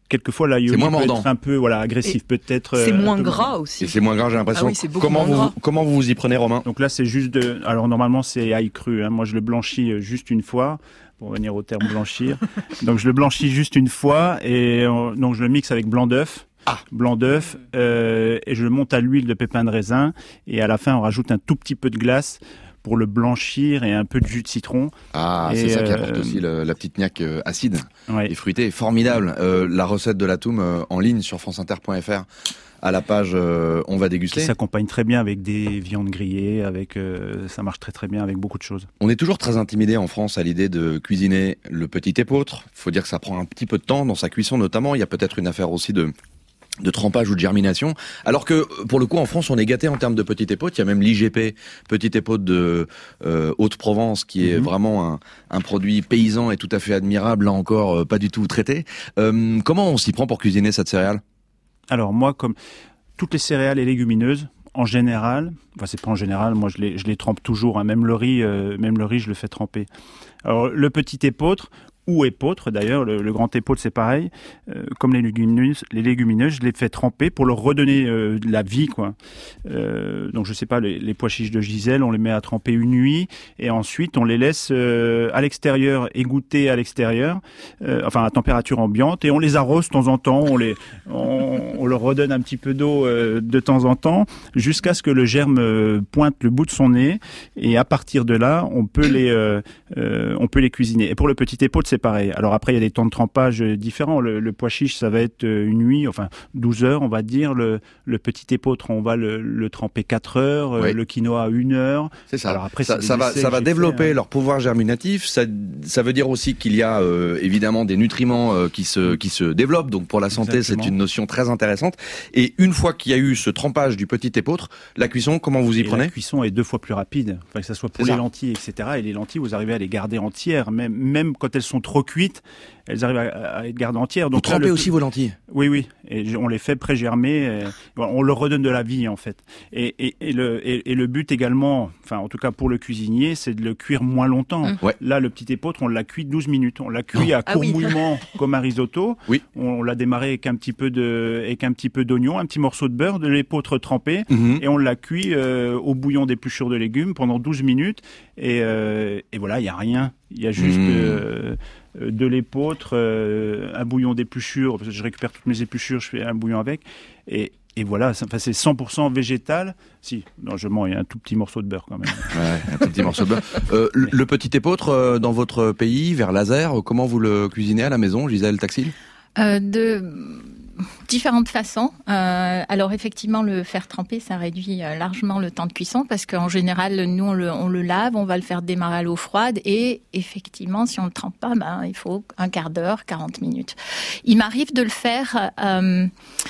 quelquefois l'aioli c'est moins peut mordant. être un peu voilà agressif, Et peut-être. C'est euh, moins un peu- gras aussi. Et c'est moins gras, j'ai l'impression. Ah oui, c'est beaucoup comment, moins vous, gras. comment vous vous y prenez, Romain? Donc là, c'est juste de. Alors normalement, c'est ail cru. Hein. Moi, je le blanchis euh, juste une fois. Pour revenir au terme blanchir. Donc je le blanchis juste une fois et euh, donc je le mixe avec blanc d'œuf. Ah. Blanc d'œuf euh, et je le monte à l'huile de pépins de raisin et à la fin on rajoute un tout petit peu de glace pour le blanchir et un peu de jus de citron. Ah, Et c'est ça qui euh, apporte aussi le- la petite niaque euh, acide Ouais. et fruitée. Formidable. Euh, la recette de la toum euh, en ligne sur franceinter point f r à la page euh, On va Qui déguster. s'accompagne très bien avec des viandes grillées, avec euh, ça marche très très bien avec beaucoup de choses. On est toujours très intimidé en France à l'idée de cuisiner le petit épeautre. Faut dire que ça prend un petit peu de temps dans sa cuisson notamment. Il y a peut-être une affaire aussi de de trempage ou de germination. Alors que, pour le coup, en France, on est gâté en termes de petit épeautre. Il y a même l'I G P, petit épeautre de euh, Haute-Provence, qui est Mhm. vraiment un, un produit paysan et tout à fait admirable, là encore, euh, pas du tout traité. Euh, comment on s'y prend pour cuisiner cette céréale? Alors moi, comme toutes les céréales et légumineuses, en général, enfin c'est pas en général, moi je les, je les trempe toujours, hein, même le riz, euh, même le riz je le fais tremper. Alors le petit épeautre, ou épeautre d'ailleurs, le, le grand épeautre c'est pareil, euh, comme les légumineuses, les légumineuses, je les fais tremper pour leur redonner euh, de la vie, quoi. Euh, donc je sais pas, les, les pois chiches de Gisèle, on les met à tremper une nuit et ensuite on les laisse euh, à l'extérieur, égoutter à l'extérieur, euh, enfin à température ambiante, et on les arrose de temps en temps, on les, on, on leur redonne un petit peu d'eau euh, de temps en temps, jusqu'à ce que le germe euh, pointe le bout de son nez, et à partir de là, on peut les, euh, euh, on peut les cuisiner. Et pour le petit épeautre, c'est pareil. Alors après, il y a des temps de trempage euh, différents. Le, le pois chiche, ça va être euh, une nuit, enfin douze heures, on va dire. Le, le petit épeautre, on va le, le tremper quatre heures. Euh, Oui. Le quinoa, une heure. C'est ça. Alors après, ça, c'est des ça va, essais ça que va j'ai développer fait, hein. leur pouvoir germinatif. Ça, ça veut dire aussi qu'il y a euh, évidemment des nutriments euh, qui se qui se développent. Donc pour la santé, Exactement. c'est une notion très intéressante. Et une fois qu'il y a eu ce trempage du petit épeautre, la cuisson, comment vous y Et prenez? la cuisson est deux fois plus rapide, enfin, que ça soit pour C'est les ça. lentilles, et cetera. Et les lentilles, vous arrivez à les garder entières, même, même quand elles sont trop cuites, elles arrivent à, à être gardées entières. Vous Donc là, trempez le- aussi vos lentilles? Oui, oui. Et j- on les fait pré-germer. et voilà, on leur redonne de la vie, en fait. Et, et, et, le, et, et le but également, enfin, en tout cas pour le cuisinier, c'est de le cuire moins longtemps. Mmh. Ouais. Là, le petit épeautre, on l'a cuit douze minutes. On l'a cuit à Ah court oui. mouillement, comme un risotto. Oui. On l'a démarré avec un petit peu de, avec un petit peu d'oignon, un petit morceau de beurre, de l'épeautre trempé. Mhm. Et on l'a cuit euh, au bouillon d'épluchure de légumes pendant douze minutes. Et, euh, et voilà, il y a rien. Il y a juste Mmh. euh, euh, de l'épeautre, euh, un bouillon d'épluchure, parce que je récupère toutes mes épluchures, je fais un bouillon avec. Et, et voilà, ça- enfin, c'est cent pour cent végétal. Si, non, je mens, il y a un tout petit morceau de beurre quand même. Ouais, un tout petit morceau de beurre. Euh, le, le petit épeautre, euh, dans votre pays, vers Laser, comment vous le cuisinez à la maison, Gisèle Taxil? Euh, de différentes façons. Euh, alors effectivement, le faire tremper, ça réduit euh, largement le temps de cuisson parce qu'en général, nous, on le, on le lave, on va le faire démarrer à l'eau froide et effectivement, si on le trempe pas, ben, il faut un quart d'heure, quarante minutes. Il m'arrive de le faire euh,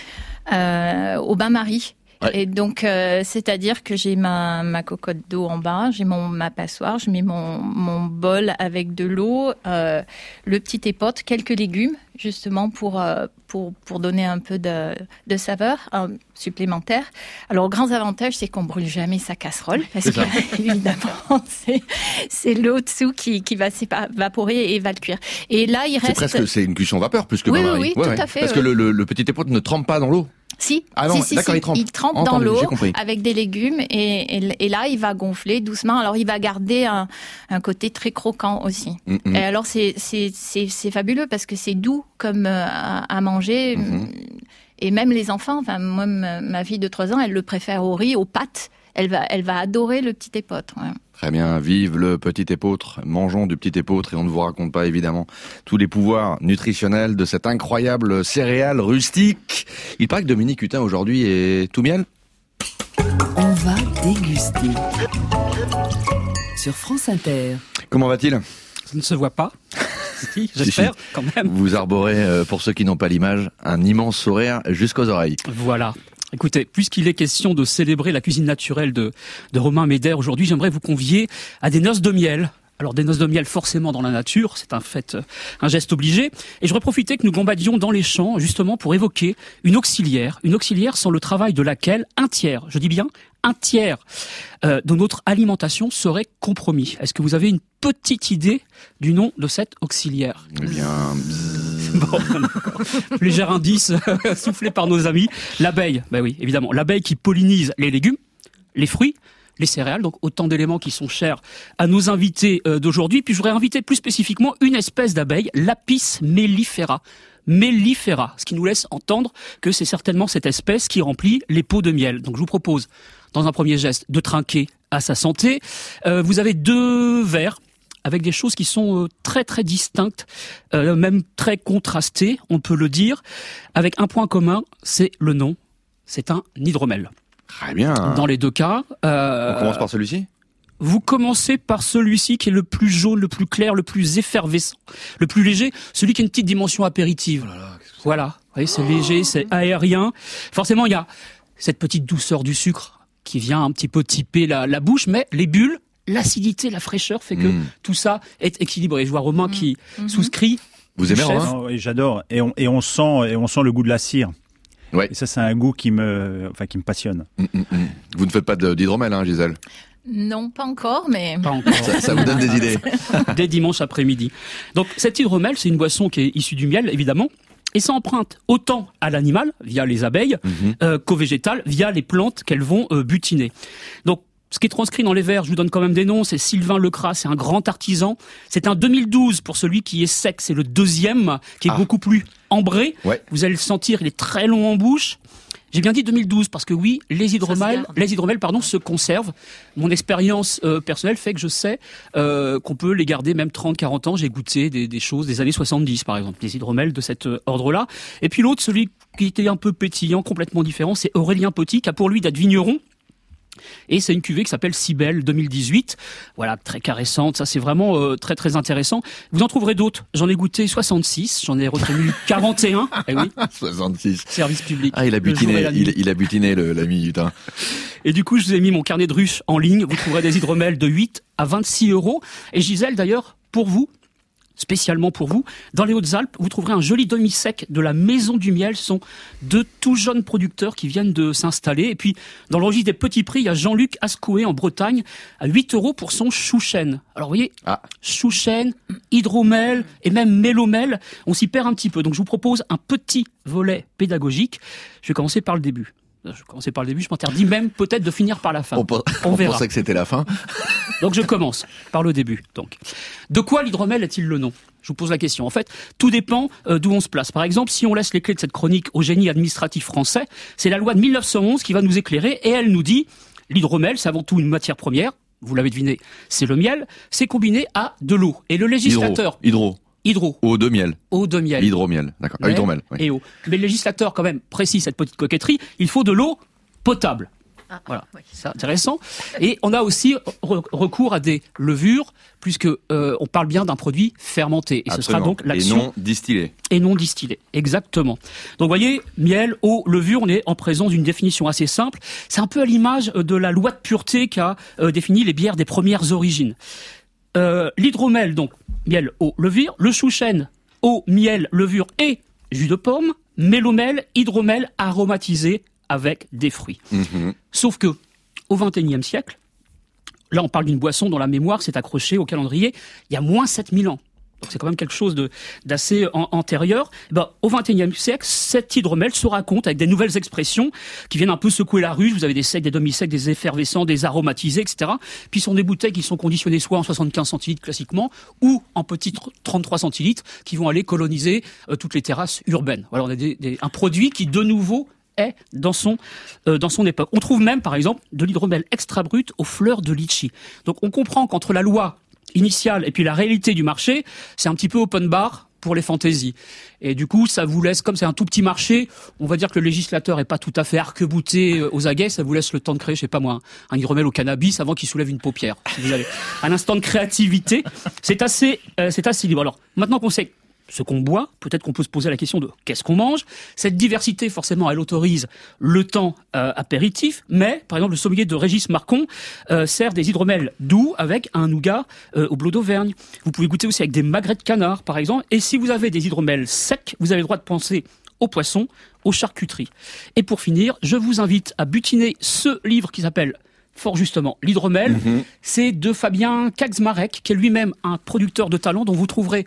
euh, au bain-marie. Ouais. Et donc, euh, c'est-à-dire que j'ai ma, ma cocotte d'eau en bas, j'ai mon ma passoire, je mets mon, mon bol avec de l'eau, euh, le petit épeautre, quelques légumes, justement pour euh, pour pour donner un peu de, de saveur euh, supplémentaire. Alors, le grand avantage, c'est qu'on brûle jamais sa casserole, parce C'est que ça. évidemment, c'est c'est l'eau dessous qui qui va s'évaporer et va le cuire. Et là, il C'est reste presque, c'est une cuisson vapeur plus que Oui, bain-marie. oui, oui, tout à fait, Parce ouais. que le, le, le petit épeautre ne trempe pas dans l'eau. Si, Ah non, si, si, d'accord, si. il trempe. Il trempe Entendu, dans l'eau j'ai compris. avec des légumes et, et, et là, il va gonfler doucement. Alors, il va garder un, un côté très croquant aussi. Mm, mm. Et alors, c'est, c'est, c'est, c'est fabuleux parce que c'est doux comme euh, à, à manger. Mhm. Et même les enfants, enfin, moi, ma, ma fille de trois ans, elle le préfère au riz, aux pâtes. Elle va, elle va adorer le petit épeautre. Ouais. Très bien, vive le petit épeautre, mangeons du petit épeautre et on ne vous raconte pas évidemment tous les pouvoirs nutritionnels de cette incroyable céréale rustique. Il paraît que Dominique Hutin aujourd'hui est tout miel. On va déguster. Sur France Inter. Comment va-t-il? Ça ne se voit pas. Si, j'espère, Si, si. quand même. Vous arborez, euh, pour ceux qui n'ont pas l'image, un immense sourire jusqu'aux oreilles. Voilà. Écoutez, puisqu'il est question de célébrer la cuisine naturelle de, de Romain Médère, aujourd'hui, j'aimerais vous convier à des noces de miel. Alors, des noces de miel forcément dans la nature, c'est un fait, un geste obligé. Et je voudrais profiter que nous gambadions dans les champs, justement, pour évoquer une auxiliaire. Une auxiliaire sans le travail de laquelle un tiers, je dis bien un tiers, euh, de notre alimentation serait compromis. Est-ce que vous avez une petite idée du nom de cette auxiliaire? Eh bien, bzzz. Bon, léger indice soufflé par nos amis. L'abeille, ben oui, évidemment. L'abeille qui pollinise les légumes, les fruits, les céréales, donc autant d'éléments qui sont chers à nos invités euh, d'aujourd'hui. Puis je voudrais inviter plus spécifiquement une espèce d'abeille, l'Apis mellifera. Mellifera, ce qui nous laisse entendre que c'est certainement cette espèce qui remplit les pots de miel. Donc je vous propose, dans un premier geste, de trinquer à sa santé. Euh, vous avez deux verres avec des choses qui sont euh, très très distinctes, euh, même très contrastées, on peut le dire, avec un point commun, c'est le nom. C'est un hydromel. Très bien. Dans les deux cas. Euh, On commence par celui-ci ? Vous commencez par celui-ci qui est le plus jaune, le plus clair, le plus effervescent, le plus léger, celui qui a une petite dimension apéritive. Oh là là, voilà, vous voyez, c'est léger, c'est aérien. Forcément, il y a cette petite douceur du sucre qui vient un petit peu typer la, la bouche, mais les bulles, l'acidité, la fraîcheur fait que mmh. tout ça est équilibré. Je vois Romain mmh. qui mmh. souscrit. Vous aimez, Romain ? Oh, oui, j'adore. Et on, et on sent, et on sent le goût de la cire. Ouais. Et ça, c'est un goût qui me, enfin, qui me passionne. Mmh, mmh. Vous ne faites pas d'hydromel, hein, Gisèle ? Non, pas encore, mais... Pas encore. Ça, ça vous donne des idées. Dès dimanche après-midi. Donc, cet hydromel, c'est une boisson qui est issue du miel, évidemment, et ça emprunte autant à l'animal, via les abeilles, mmh. euh, qu'au végétal, via les plantes qu'elles vont euh, butiner. Donc, ce qui est transcrit dans les vers, je vous donne quand même des noms, c'est Sylvain Lecras, c'est un grand artisan. C'est un deux mille douze pour celui qui est sec, c'est le deuxième, qui est ah. beaucoup plus ambré. Ouais. Vous allez le sentir, il est très long en bouche. J'ai bien dit deux mille douze parce que oui, les hydromels, les hydromels pardon, se conservent. Mon expérience euh, personnelle fait que je sais euh, qu'on peut les garder même trente, quarante ans. J'ai goûté des, des choses des années soixante-dix par exemple, les hydromels de cet euh, ordre-là. Et puis l'autre, celui qui était un peu pétillant, complètement différent, c'est Aurélien Petit, qui a pour lui d'être vigneron. Et c'est une cuvée qui s'appelle Cybèle deux mille dix-huit. Voilà, très caressante. Ça, c'est vraiment euh, très, très intéressant. Vous en trouverez d'autres. J'en ai goûté soixante-six. J'en ai retenu quarante et un. Eh oui. soixante-six. Service public. Ah, il a butiné, il, il a butiné le, la minute, hein. Et du coup, je vous ai mis mon carnet de ruches en ligne. Vous trouverez des hydromels de huit à vingt-six euros. Et Gisèle, d'ailleurs, pour vous, spécialement pour vous, dans les Hautes-Alpes, vous trouverez un joli demi-sec de la Maison du Miel. Ce sont deux tout jeunes producteurs qui viennent de s'installer. Et puis, dans le registre des petits prix, il y a Jean-Luc Ascoué en Bretagne à huit euros pour son chouchen. Alors, vous voyez, ah. chouchen, hydromel et même mélomel, on s'y perd un petit peu. Donc, je vous propose un petit volet pédagogique. Je vais commencer par le début. Je vais commencer par le début, je m'interdis même peut-être de finir par la fin. On, on, on pensait que c'était la fin. Donc je commence par le début. Donc, de quoi l'hydromel est-il le nom ? Je vous pose la question. En fait, tout dépend euh, d'où on se place. Par exemple, si on laisse les clés de cette chronique au génie administratif français, c'est la loi de mille neuf cent onze qui va nous éclairer et elle nous dit l'hydromel, c'est avant tout une matière première. Vous l'avez deviné, c'est le miel. C'est combiné à de l'eau. Et le législateur... Hydro. Hydro. Hydro. Eau de miel. Eau de miel. Hydromiel, d'accord. Ah, hydromel. Oui. Et eau. Mais le législateur, quand même, précise cette petite coquetterie. Il faut de l'eau potable. Ah, voilà, oui. C'est intéressant. Et on a aussi re- recours à des levures, puisque euh, on parle bien d'un produit fermenté. Et Absolument. Ce sera donc l'action. Et non distillé. Et non distillé, exactement. Donc, vous voyez, miel, eau, levure, on est en présence d'une définition assez simple. C'est un peu à l'image de la loi de pureté qu'a euh, défini les bières des premières origines. Euh, l'hydromel, donc, miel, eau, levure. Le chouchen, eau, miel, levure et jus de pomme. Mélomel, hydromel aromatisé avec des fruits. Mmh. Sauf que, au vingt et unième siècle, là on parle d'une boisson dont la mémoire s'est accrochée au calendrier il y a moins sept mille ans. Donc c'est quand même quelque chose de, d'assez en, antérieur. Et ben, au vingt et unième siècle, cet hydromel se raconte avec des nouvelles expressions qui viennent un peu secouer la ruche. Vous avez des secs, des demi-secs, des effervescents, des aromatisés, et cetera. Puis ce sont des bouteilles qui sont conditionnées soit en soixante-quinze centilitres classiquement, ou en petits trente-trois centilitres qui vont aller coloniser euh, toutes les terrasses urbaines. Voilà, on a des, des, un produit qui de nouveau est dans son euh, dans son époque. On trouve même, par exemple, de l'hydromel extra brut aux fleurs de litchi. Donc on comprend qu'entre la loi initiale et puis la réalité du marché, c'est un petit peu open bar pour les fantaisies. Et du coup, ça vous laisse, comme c'est un tout petit marché, on va dire que le législateur est pas tout à fait arc-bouté aux aguets, ça vous laisse le temps de créer, je sais pas moi, un hydromel au cannabis avant qu'il soulève une paupière. Si vous avez un instant de créativité, c'est assez, euh, c'est assez libre. Alors, maintenant qu'on sait ce qu'on boit, peut-être qu'on peut se poser la question de qu'est-ce qu'on mange. Cette diversité, forcément, elle autorise le temps euh, apéritif, mais, par exemple, le sommelier de Régis Marcon euh, sert des hydromels doux avec un nougat euh, au bleu d'Auvergne. Vous pouvez goûter aussi avec des magrets de canard, par exemple. Et si vous avez des hydromels secs, vous avez le droit de penser aux poissons, aux charcuteries. Et pour finir, je vous invite à butiner ce livre qui s'appelle fort justement l'hydromel. Mmh. C'est de Fabien Kaczmarek, qui est lui-même un producteur de talent dont vous trouverez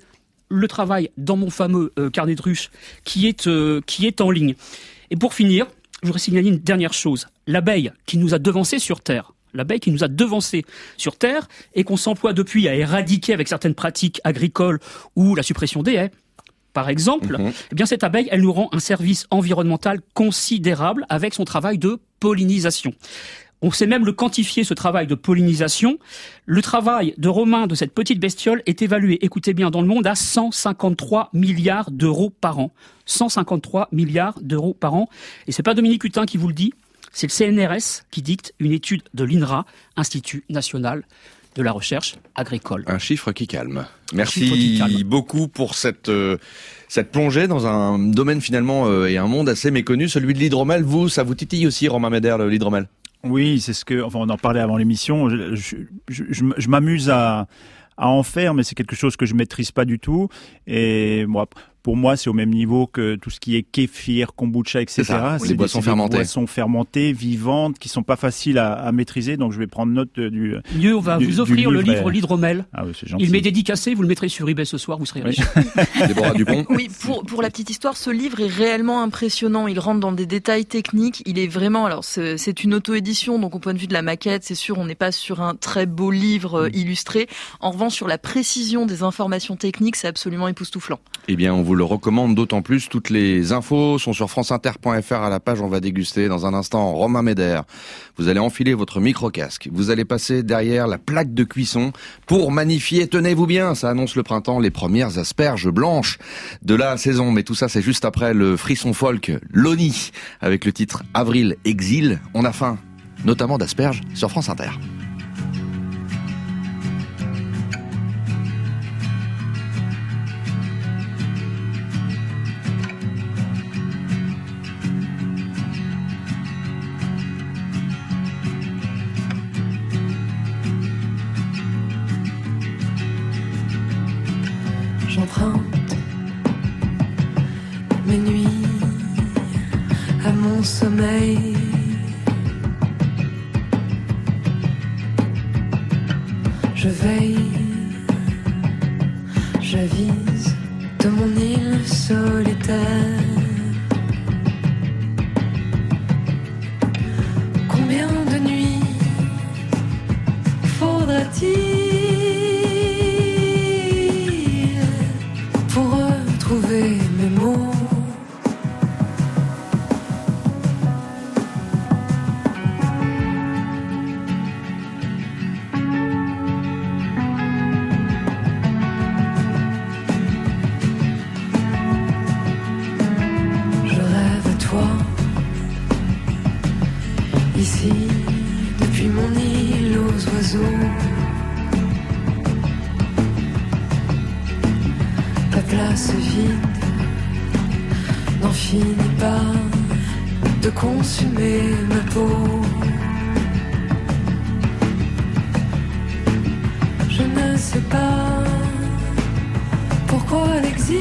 le travail dans mon fameux euh, carnet de ruches qui est, euh, qui est en ligne. Et pour finir, je voudrais signaler une dernière chose. L'abeille qui nous a devancés sur Terre, l'abeille qui nous a devancés sur Terre et qu'on s'emploie depuis à éradiquer avec certaines pratiques agricoles ou la suppression des haies, par exemple, mmh. eh bien cette abeille, elle nous rend un service environnemental considérable avec son travail de pollinisation. On sait même le quantifier, ce travail de pollinisation. Le travail de Romain de cette petite bestiole est évalué, écoutez bien, dans le monde à cent cinquante-trois milliards d'euros par an. cent cinquante-trois milliards d'euros par an. Et c'est pas Dominique Hutin qui vous le dit, c'est le C N R S qui dicte une étude de l'I N R A, Institut National de la Recherche Agricole. Un chiffre qui calme. Merci qui calme. beaucoup pour cette, euh, cette plongée dans un domaine finalement euh, et un monde assez méconnu, celui de l'hydromel. Vous, ça vous titille aussi, Romain Médère, l'hydromel ? Oui, c'est ce que, enfin, on en parlait avant l'émission. Je, je, je, je, je m'amuse à, à en faire, mais c'est quelque chose que je maîtrise pas du tout. Et moi, pour moi, c'est au même niveau que tout ce qui est kéfir, kombucha, et cetera. C'est, c'est des boissons des, fermentées. Des boissons fermentées, vivantes, qui sont pas faciles à, à maîtriser. Donc, je vais prendre note du. Mieux, on va du, vous offrir le livre et... l'hydromel. Ah oui, c'est gentil. Il m'est dédicacé. Vous le mettrez sur eBay ce soir. Vous serez riche. Oui. Déborah Dupont. Oui, pour pour la petite histoire, ce livre est réellement impressionnant. Il rentre dans des détails techniques. Il est vraiment. Alors, c'est, c'est une auto-édition, donc au point de vue de la maquette, c'est sûr, on n'est pas sur un très beau livre euh, illustré. En revanche, sur la précision des informations techniques, c'est absolument époustouflant. Eh bien, on vous le recommande d'autant plus. Toutes les infos sont sur franceinter point f r à la page On va déguster. Dans un instant, Romain Médère, vous allez enfiler votre micro-casque. Vous allez passer derrière la plaque de cuisson pour magnifier, tenez-vous bien, ça annonce le printemps, les premières asperges blanches de la saison. Mais tout ça, c'est juste après le frisson folk Loni avec le titre Avril Exil. On a faim, notamment d'asperges sur France Inter. J'emprunte mes nuits à mon sommeil. Je veille, j'avise de mon île solitaire. Combien de nuits faudra-t-il pour retrouver mes mots? Je rêve à toi, ici, depuis mon île aux oiseaux. La place vide n'en finit pas de consumer ma peau. Je ne sais pas pourquoi l'exil,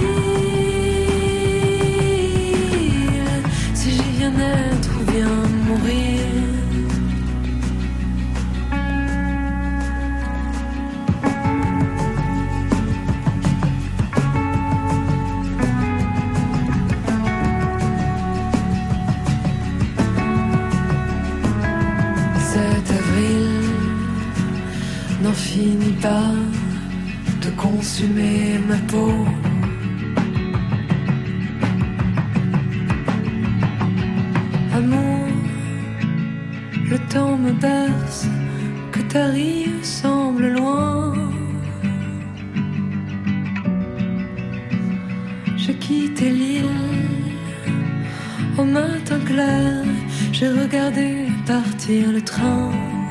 si j'y viens naître ou bien mourir. N'en finit pas de consumer ma peau. Amour, le temps me berce, que ta rive semble loin. J'ai quitté l'île au matin clair, j'ai regardé partir le train.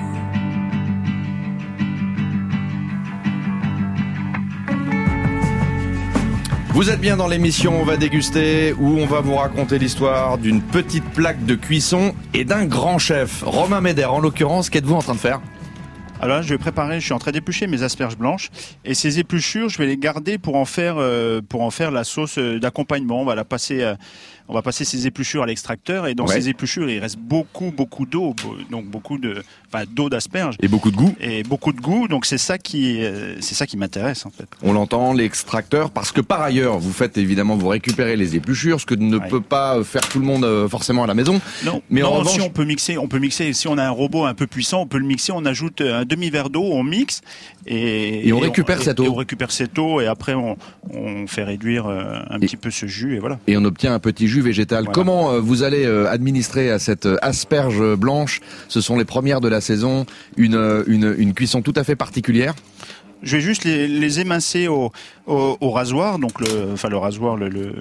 Vous êtes bien dans l'émission On va déguster, où on va vous raconter l'histoire d'une petite plaque de cuisson et d'un grand chef. Romain Médère, en l'occurrence, qu'êtes-vous en train de faire ? Alors là, je vais préparer, je suis en train d'éplucher mes asperges blanches et ces épluchures, je vais les garder pour en faire, euh, pour en faire la sauce d'accompagnement. On va la passer, euh, on va passer ces épluchures à l'extracteur, et dans Ouais. ces épluchures, il reste beaucoup, beaucoup d'eau, bo- donc beaucoup de, enfin, d'eau d'asperges. Et beaucoup de goût. Et beaucoup de goût, donc c'est ça qui, euh, c'est ça qui m'intéresse, en fait. On l'entend, l'extracteur, parce que par ailleurs, vous faites évidemment, vous récupérez les épluchures, ce que ne Ouais. peut pas faire tout le monde euh, forcément à la maison. Non, Mais non, en revanche, si on peut mixer, on peut mixer. Si on a un robot un peu puissant, on peut le mixer. On ajoute un demi verre d'eau, on mixe et, Et on récupère cette eau. Et on récupère cette eau et après on, on fait réduire euh, un Et- petit peu ce jus et voilà. et on obtient un petit jus végétal. Voilà. Comment euh, vous allez euh, administrer à cette euh, asperge blanche? Ce sont les premières de la saison, une, euh, une, une cuisson tout à fait particulière. Je vais juste les, les émincer au, au, au rasoir, donc le, enfin le rasoir, le, le,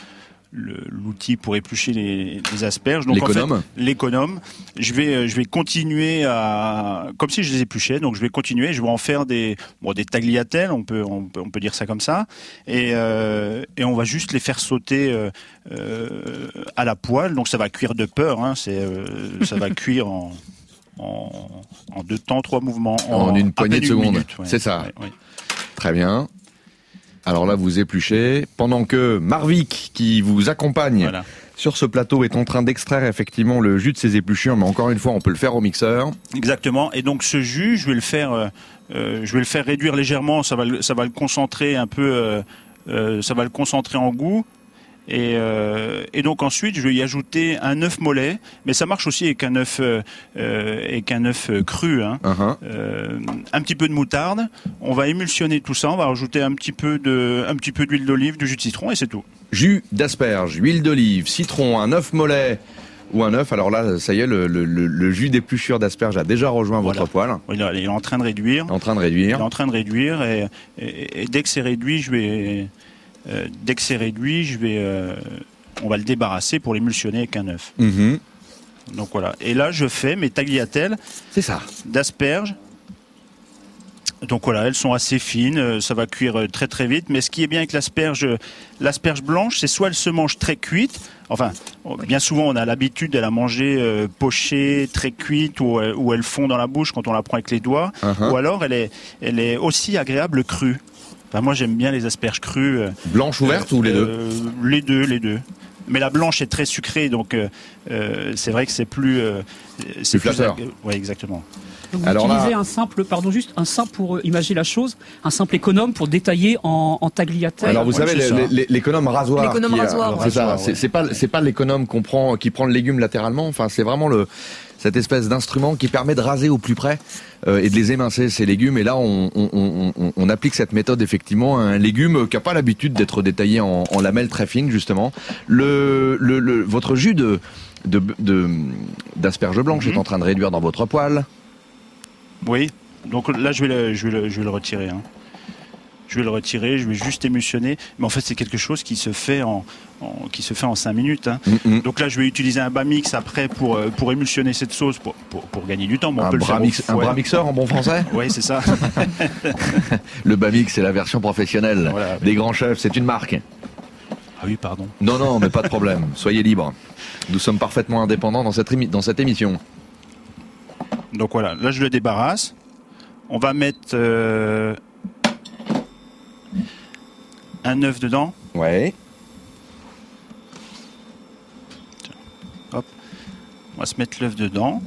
le- l'outil pour éplucher les, les asperges. Donc L'économe. en fait, l'économe. Je vais, euh, je vais continuer à, comme si je les épluchais. Donc je vais continuer. Je vais en faire des, bon, des tagliatelles. On peut, on peut, on peut dire ça comme ça. Et, euh, et on va juste les faire sauter euh, euh, à la poêle. Donc ça va cuire de peur. Hein. C'est, euh, ça va cuire en En, en deux temps, trois mouvements. En une à poignée peine de une secondes. minute, ouais. C'est ça. Ouais, ouais. Très bien. Alors là, vous épluchez. Pendant que Marvik, qui vous accompagne Voilà. sur ce plateau, est en train d'extraire effectivement le jus de ses épluchures, mais encore une fois, on peut le faire au mixeur. Exactement. Et donc ce jus, je vais le faire, euh, euh, je vais le faire réduire légèrement. Ça va, le, ça va le concentrer un peu. Euh, euh, ça va le concentrer en goût. Et, euh, et donc ensuite, je vais y ajouter un œuf mollet, mais ça marche aussi avec un œuf, euh, euh, avec un œuf cru. Hein. Uh-huh. Euh, un petit peu de moutarde. On va émulsionner tout ça. On va rajouter un petit peu de, un petit peu d'huile d'olive, du jus de citron, et c'est tout. Jus d'asperge, huile d'olive, citron, un œuf mollet ou un œuf. Alors là, ça y est, le, le, le, le jus d'épluchure d'asperge a déjà rejoint Voilà. votre poêle. Il est il est en train de réduire. En train de Il est réduire. en train de réduire, et, et, et dès que c'est réduit, je vais, euh, dès que c'est réduit, je vais, euh, on va le débarrasser pour l'émulsionner avec un œuf. Mhm. Donc voilà. Et là, je fais mes tagliatelles C'est ça. d'asperges. Donc voilà, elles sont assez fines, euh, ça va cuire euh, très très vite. Mais ce qui est bien avec l'asperge, euh, l'asperge blanche, c'est soit elle se mange très cuite. Enfin, oh, bien souvent on a l'habitude de la manger euh, pochée, très cuite, ou, euh, ou elle fond dans la bouche quand on la prend avec les doigts. Uh-huh. Ou alors elle est, elle est aussi agréable crue. Enfin, moi j'aime bien les asperges crues. euh, Blanche ouverte ou les deux? euh, Les deux, les deux. Mais la blanche est très sucrée, donc euh, euh, c'est vrai que c'est plus, euh, c'est Plus flatteur. ag- Ouais, exactement. Donc vous Alors là- utilisez un simple, pardon, juste un simple pour euh, imaginer la chose, un simple économe pour détailler en, en tagliatelle. Alors vous ouais, savez, c'est le- ça. le- l'économe rasoir, L'économe qui est- rasoir, c'est ouais. ça. Rasoir, C'est ouais. c'est pas, c'est pas l'économe qu'on prend, qui prend le légume latéralement. Enfin, c'est vraiment le cette espèce d'instrument qui permet de raser au plus près euh, et de les émincer ces légumes. Et là, on, on, on, on- on applique cette méthode effectivement à un légume qui a pas l'habitude d'être détaillé en, en lamelles très fines justement. Le, le, le votre jus de de de- d'asperge blanche Mhm. est en train de réduire dans votre poêle. Oui, donc là je vais le, je vais le, je vais le retirer. Hein. Je vais le retirer, je vais juste émulsionner. Mais en fait, c'est quelque chose qui se fait en, en- qui se fait en cinq minutes. Hein. Mm-mm. Donc là, je vais utiliser un bas mix après pour, euh, pour émulsionner cette sauce pour, pour, pour gagner du temps. Mais on Un peut le bras, faire au mix- un fouet. bras mixeur en bon français. Oui, c'est ça. Le Bamix, c'est la version professionnelle Voilà. des grands chefs. C'est une marque. Ah oui, pardon. Non, non, mais pas de problème. Soyez libres. Nous sommes parfaitement indépendants dans cette, émi- dans cette émission. Donc voilà, là je le débarrasse. On va mettre euh, un œuf dedans. Ouais. On va se mettre l'œuf dedans.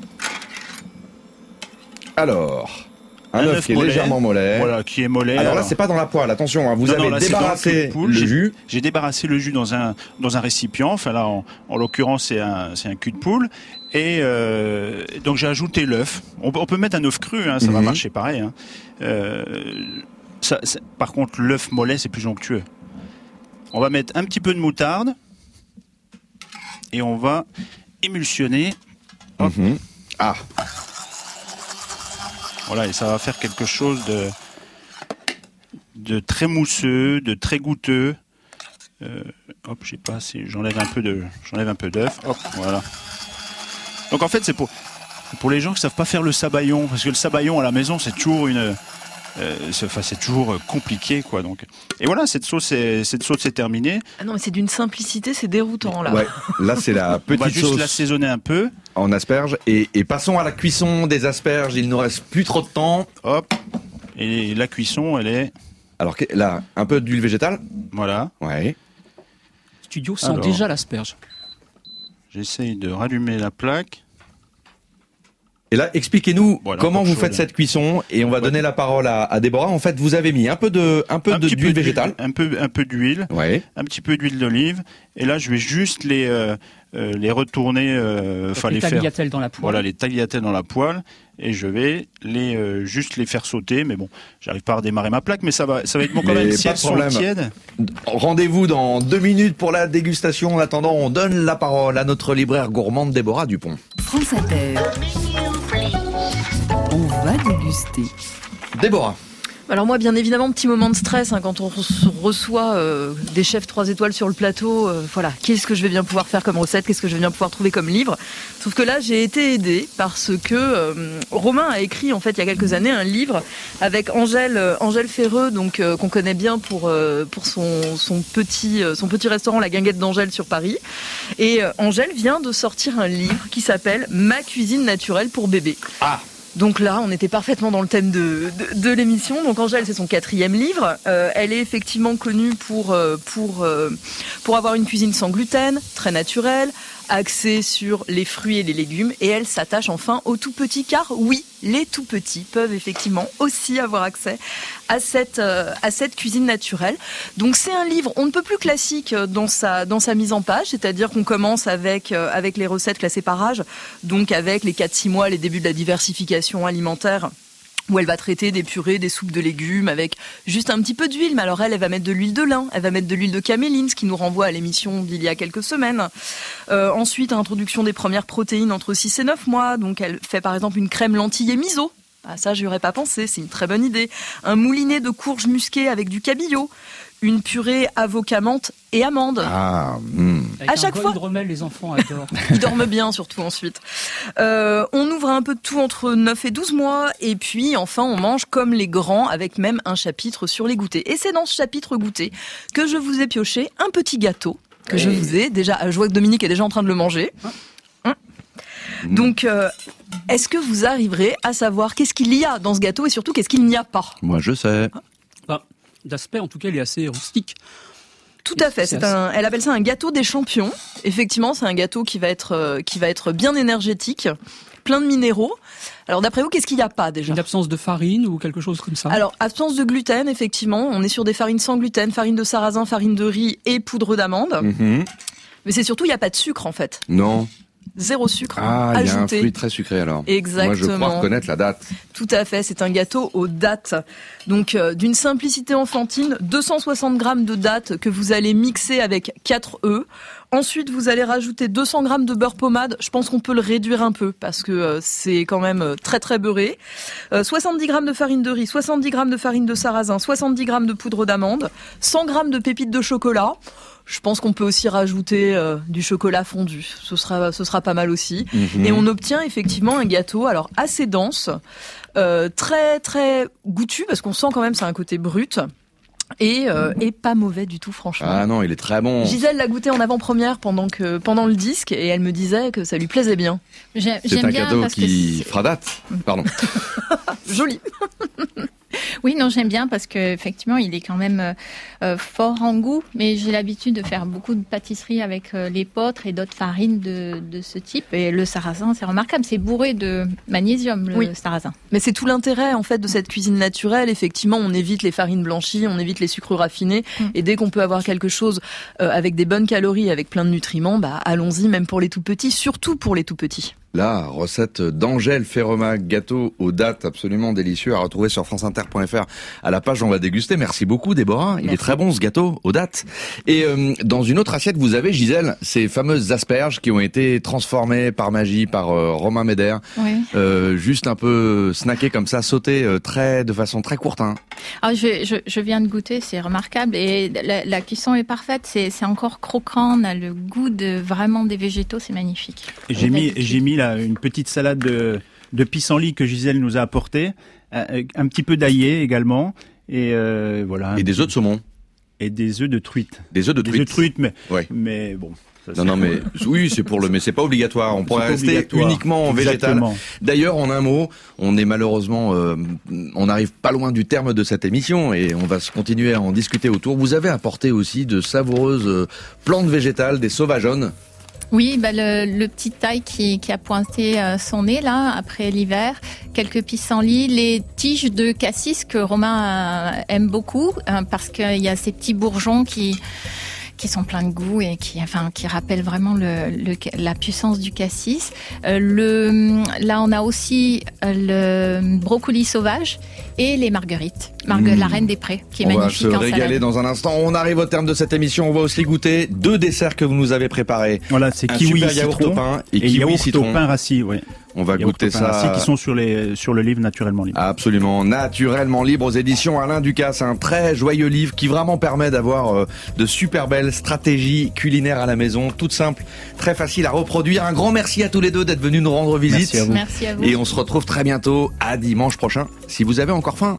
Alors, un, Un œuf œuf qui est mollet. légèrement mollet. Voilà, qui est mollet. Alors là, Alors- c'est pas dans la poêle. Attention, hein, vous Non, avez non, là, c'est dans débarrassé le cul de poule. le J'ai- jus. J'ai débarrassé le jus dans un dans un récipient. Enfin là, en, en l'occurrence, c'est un c'est un cul de poule. Et euh, donc j'ai ajouté l'œuf. On, peut- on peut mettre un œuf cru, hein, ça va Mhm. marcher pareil. Hein. Euh, ça, ça- par contre, l'œuf mollet, c'est plus onctueux. On va mettre un petit peu de moutarde et on va émulsionner. Hop. Mhm. Ah, Voilà, et ça va faire quelque chose de de très mousseux, de très goûteux. Euh, hop, j'ai pas assez. J'enlève un peu de, j'enlève un peu d'œuf. Hop, voilà. Donc en fait, c'est pour pour les gens qui savent pas faire le sabayon, parce que le sabayon à la maison, c'est toujours une, euh, c'est, enfin, c'est toujours compliqué, quoi. Donc, et voilà, cette sauce, est, cette sauce est terminée. Ah non, mais c'est d'une simplicité, c'est déroutant là. ouais. Là, c'est la On va petite juste sauce l'assaisonner un peu. en asperges. Et, et passons à la cuisson des asperges. Il nous reste plus trop de temps. Hop. Et la cuisson, elle est, Alors que- là, un peu d'huile végétale. voilà. Ouais. studio sent Alors. déjà l'asperge. J'essaye de rallumer la plaque. Et là, expliquez-nous Voilà, comment encore vous chaud, faites là. cette cuisson et on va Ouais. donner la parole à, à Déborah. En fait, vous avez mis un peu de, un peu Un de, petit peu d'huile d'huile- végétale. Un peu, un peu d'huile. Ouais. Un petit peu d'huile d'olive. Et là, je vais juste les, euh, euh, les retourner, euh, enfin les les faire. tagliatelles dans la poêle. Voilà, les tagliatelles dans la poêle. Et je vais les, euh, juste les faire sauter. Mais bon, j'arrive pas à redémarrer ma plaque, mais ça va, ça va être bon quand Mais même. pas Si de elles sont problème. tièdes. Rendez-vous dans deux minutes pour la dégustation. En attendant, on donne la parole à notre libraire gourmande Déborah Dupont. France Inter. On va déguster. Déborah. Alors moi, bien évidemment, petit moment de stress hein, quand on re- reçoit euh, des chefs trois étoiles sur le plateau. Euh, voilà, qu'est-ce que je vais bien pouvoir faire comme recette, qu'est-ce que je vais bien pouvoir trouver comme livre. Sauf que là, j'ai été aidée parce que euh, Romain a écrit en fait il y a quelques années un livre avec Angèle euh, Angèle Ferreux, donc euh, qu'on connaît bien pour euh, pour son son petit euh, son petit restaurant La Guinguette d'Angèle sur Paris. Et euh, Angèle vient de sortir un livre qui s'appelle Ma cuisine naturelle pour bébé. Ah. Donc là, on était parfaitement dans le thème de, de, de l'émission. Donc Angèle, c'est son quatrième livre. Euh, elle est effectivement connue pour, euh, pour, euh, pour avoir une cuisine sans gluten, très naturelle, axée sur les fruits et les légumes. Et elle s'attache enfin aux tout petits, car oui, les tout petits peuvent effectivement aussi avoir accès à cette, euh, à cette cuisine naturelle. Donc c'est un livre, on ne peut plus classique dans sa, dans sa mise en page, c'est-à-dire qu'on commence avec, euh, avec les recettes classées par âge, donc avec les quatre six mois, les débuts de la diversification alimentaire, où elle va traiter des purées, des soupes de légumes avec juste un petit peu d'huile. Mais alors elle, elle va mettre de l'huile de lin, elle va mettre de l'huile de caméline, ce qui nous renvoie à l'émission d'il y a quelques semaines. Euh, ensuite, introduction des premières protéines entre six et neuf mois. Donc elle fait par exemple une crème lentilles et miso. Ah, ça, j'y aurais pas pensé, c'est une très bonne idée. Un moulinet de courges musquées avec du cabillaud. Une purée avocat menthe et amandes. Ah, mm. Avec à un chaque bol fois. de remel, les enfants adorent. Ils dorment bien, surtout ensuite. Euh, on ouvre un peu de tout entre neuf et douze mois. Et puis, enfin, on mange comme les grands, avec même un chapitre sur les goûters. Et c'est dans ce chapitre goûter que je vous ai pioché un petit gâteau que je vous ai déjà... Je vois que Dominique est déjà en train de le manger. Hum. Donc, euh, est-ce que vous arriverez à savoir qu'est-ce qu'il y a dans ce gâteau et surtout qu'est-ce qu'il n'y a pas? Moi, je sais. Enfin, d'aspect, en tout cas, il est assez rustique. Tout à fait. C'est C'est un, elle appelle ça un gâteau des champions. Effectivement, c'est un gâteau qui va être, euh, qui va être bien énergétique, plein de minéraux. Alors, d'après vous, qu'est-ce qu'il n'y a pas déjà? Une absence de farine ou quelque chose comme ça? Alors, absence de gluten, effectivement. On est sur des farines sans gluten, farine de sarrasin, farine de riz et poudre d'amande. Mm-hmm. Mais c'est surtout, il n'y a pas de sucre, en fait. Non. Zéro sucre Ah, il y a un ajouté. fruit très sucré alors. Exactement. Moi, je crois reconnaître la date. Tout à fait, c'est un gâteau aux dattes. Donc, euh, d'une simplicité enfantine, deux cent soixante grammes de dattes que vous allez mixer avec quatre œufs. Ensuite, vous allez rajouter deux cents grammes de beurre pommade. Je pense qu'on peut le réduire un peu parce que euh, c'est quand même euh, très très beurré. Euh, soixante-dix grammes de farine de riz, soixante-dix grammes de farine de sarrasin, soixante-dix grammes de poudre d'amande, cent grammes de pépites de chocolat. Je pense qu'on peut aussi rajouter euh, du chocolat fondu. Ce sera, ce sera pas mal aussi. Mm-hmm. Et on obtient effectivement un gâteau, alors assez dense, euh, très très goûtu parce qu'on sent quand même c'est un côté brut. Et, euh, et pas mauvais du tout, franchement. Ah non, il est très bon. Gisèle l'a goûté en avant-première pendant que pendant le disque et elle me disait que ça lui plaisait bien. J'ai- C'est J'aime un bien cadeau parce que qui c'est- fera date. Pardon. Joli. Oui, non, j'aime bien parce que effectivement, il est quand même euh, euh, fort en goût. Mais j'ai l'habitude de faire beaucoup de pâtisseries avec euh, l'épeautre et d'autres farines de, de ce type. Et le sarrasin, c'est remarquable. C'est bourré de magnésium, le Oui. sarrasin. Mais c'est tout l'intérêt en fait de cette cuisine naturelle. Effectivement, on évite les farines blanchies, on évite les sucres raffinés. Mm. Et dès qu'on peut avoir quelque chose euh, avec des bonnes calories, avec plein de nutriments, bah allons-y, même pour les tout petits, surtout pour les tout petits. La recette d'Angèle Ferroma, gâteau aux dattes absolument délicieux à retrouver sur franceinter point f r à la page On va déguster. Merci beaucoup Déborah, il Merci. est très bon ce gâteau aux dattes. Et euh, dans une autre assiette vous avez Gisèle ces fameuses asperges qui ont été transformées par magie par euh, Romain Médère, Oui. euh, juste un peu snackées comme ça, sautées euh, très de façon très courte. Hein. Alors, je, je, je viens de goûter, c'est remarquable. Et la, la cuisson est parfaite. C'est c'est encore croquant. On a le goût de vraiment des végétaux. C'est magnifique. Et J'ai mis, D'habitude. j'ai mis là une petite salade de, de pissenlit que Gisèle nous a apporté, un, un petit peu d'aillé également, et euh, voilà. Et des œufs de saumon, Et des œufs de truite. des œufs de Des truite. œufs de truite, mais, Ouais. mais bon. Non, non, mais oui, c'est pour le, mais c'est pas obligatoire. On pourrait rester obligatoire. uniquement en végétal. Exactement. D'ailleurs, en un mot, on est malheureusement, euh, on n'arrive pas loin du terme de cette émission et on va se continuer à en discuter autour. Vous avez apporté aussi de savoureuses euh, plantes végétales, des sauvageonnes. Oui, bah le, le petit taille qui, qui a pointé euh, son nez là après l'hiver, quelques pissenlits, les tiges de cassis que Romain euh, aime beaucoup euh, parce qu'il y a ces petits bourgeons qui qui sont pleins de goût et qui, enfin, qui rappellent vraiment le, le, la puissance du cassis. Euh, le, là, on a aussi le brocoli sauvage et les marguerites. Margue, mmh. La reine des prés, qui est on magnifique. On va se en régaler salade. dans un instant. On arrive au terme de cette émission. On va aussi goûter deux desserts que vous nous avez préparés. Voilà, c'est un kiwi super yaourt citron au pain et, et kiwi yaourt citron. au pain rassis, oui. On va yaourt goûter au pain ça. rassis qui sont sur les sur le livre Naturellement Libre. Absolument, Naturellement Libre aux éditions Alain Ducasse, un très joyeux livre qui vraiment permet d'avoir euh, de super belles stratégies culinaires à la maison, toutes simples, très faciles à reproduire. Un grand merci à tous les deux d'être venus nous rendre visite. Merci à vous. Merci à vous. Et on se retrouve très bientôt à dimanche prochain si vous avez encore faim.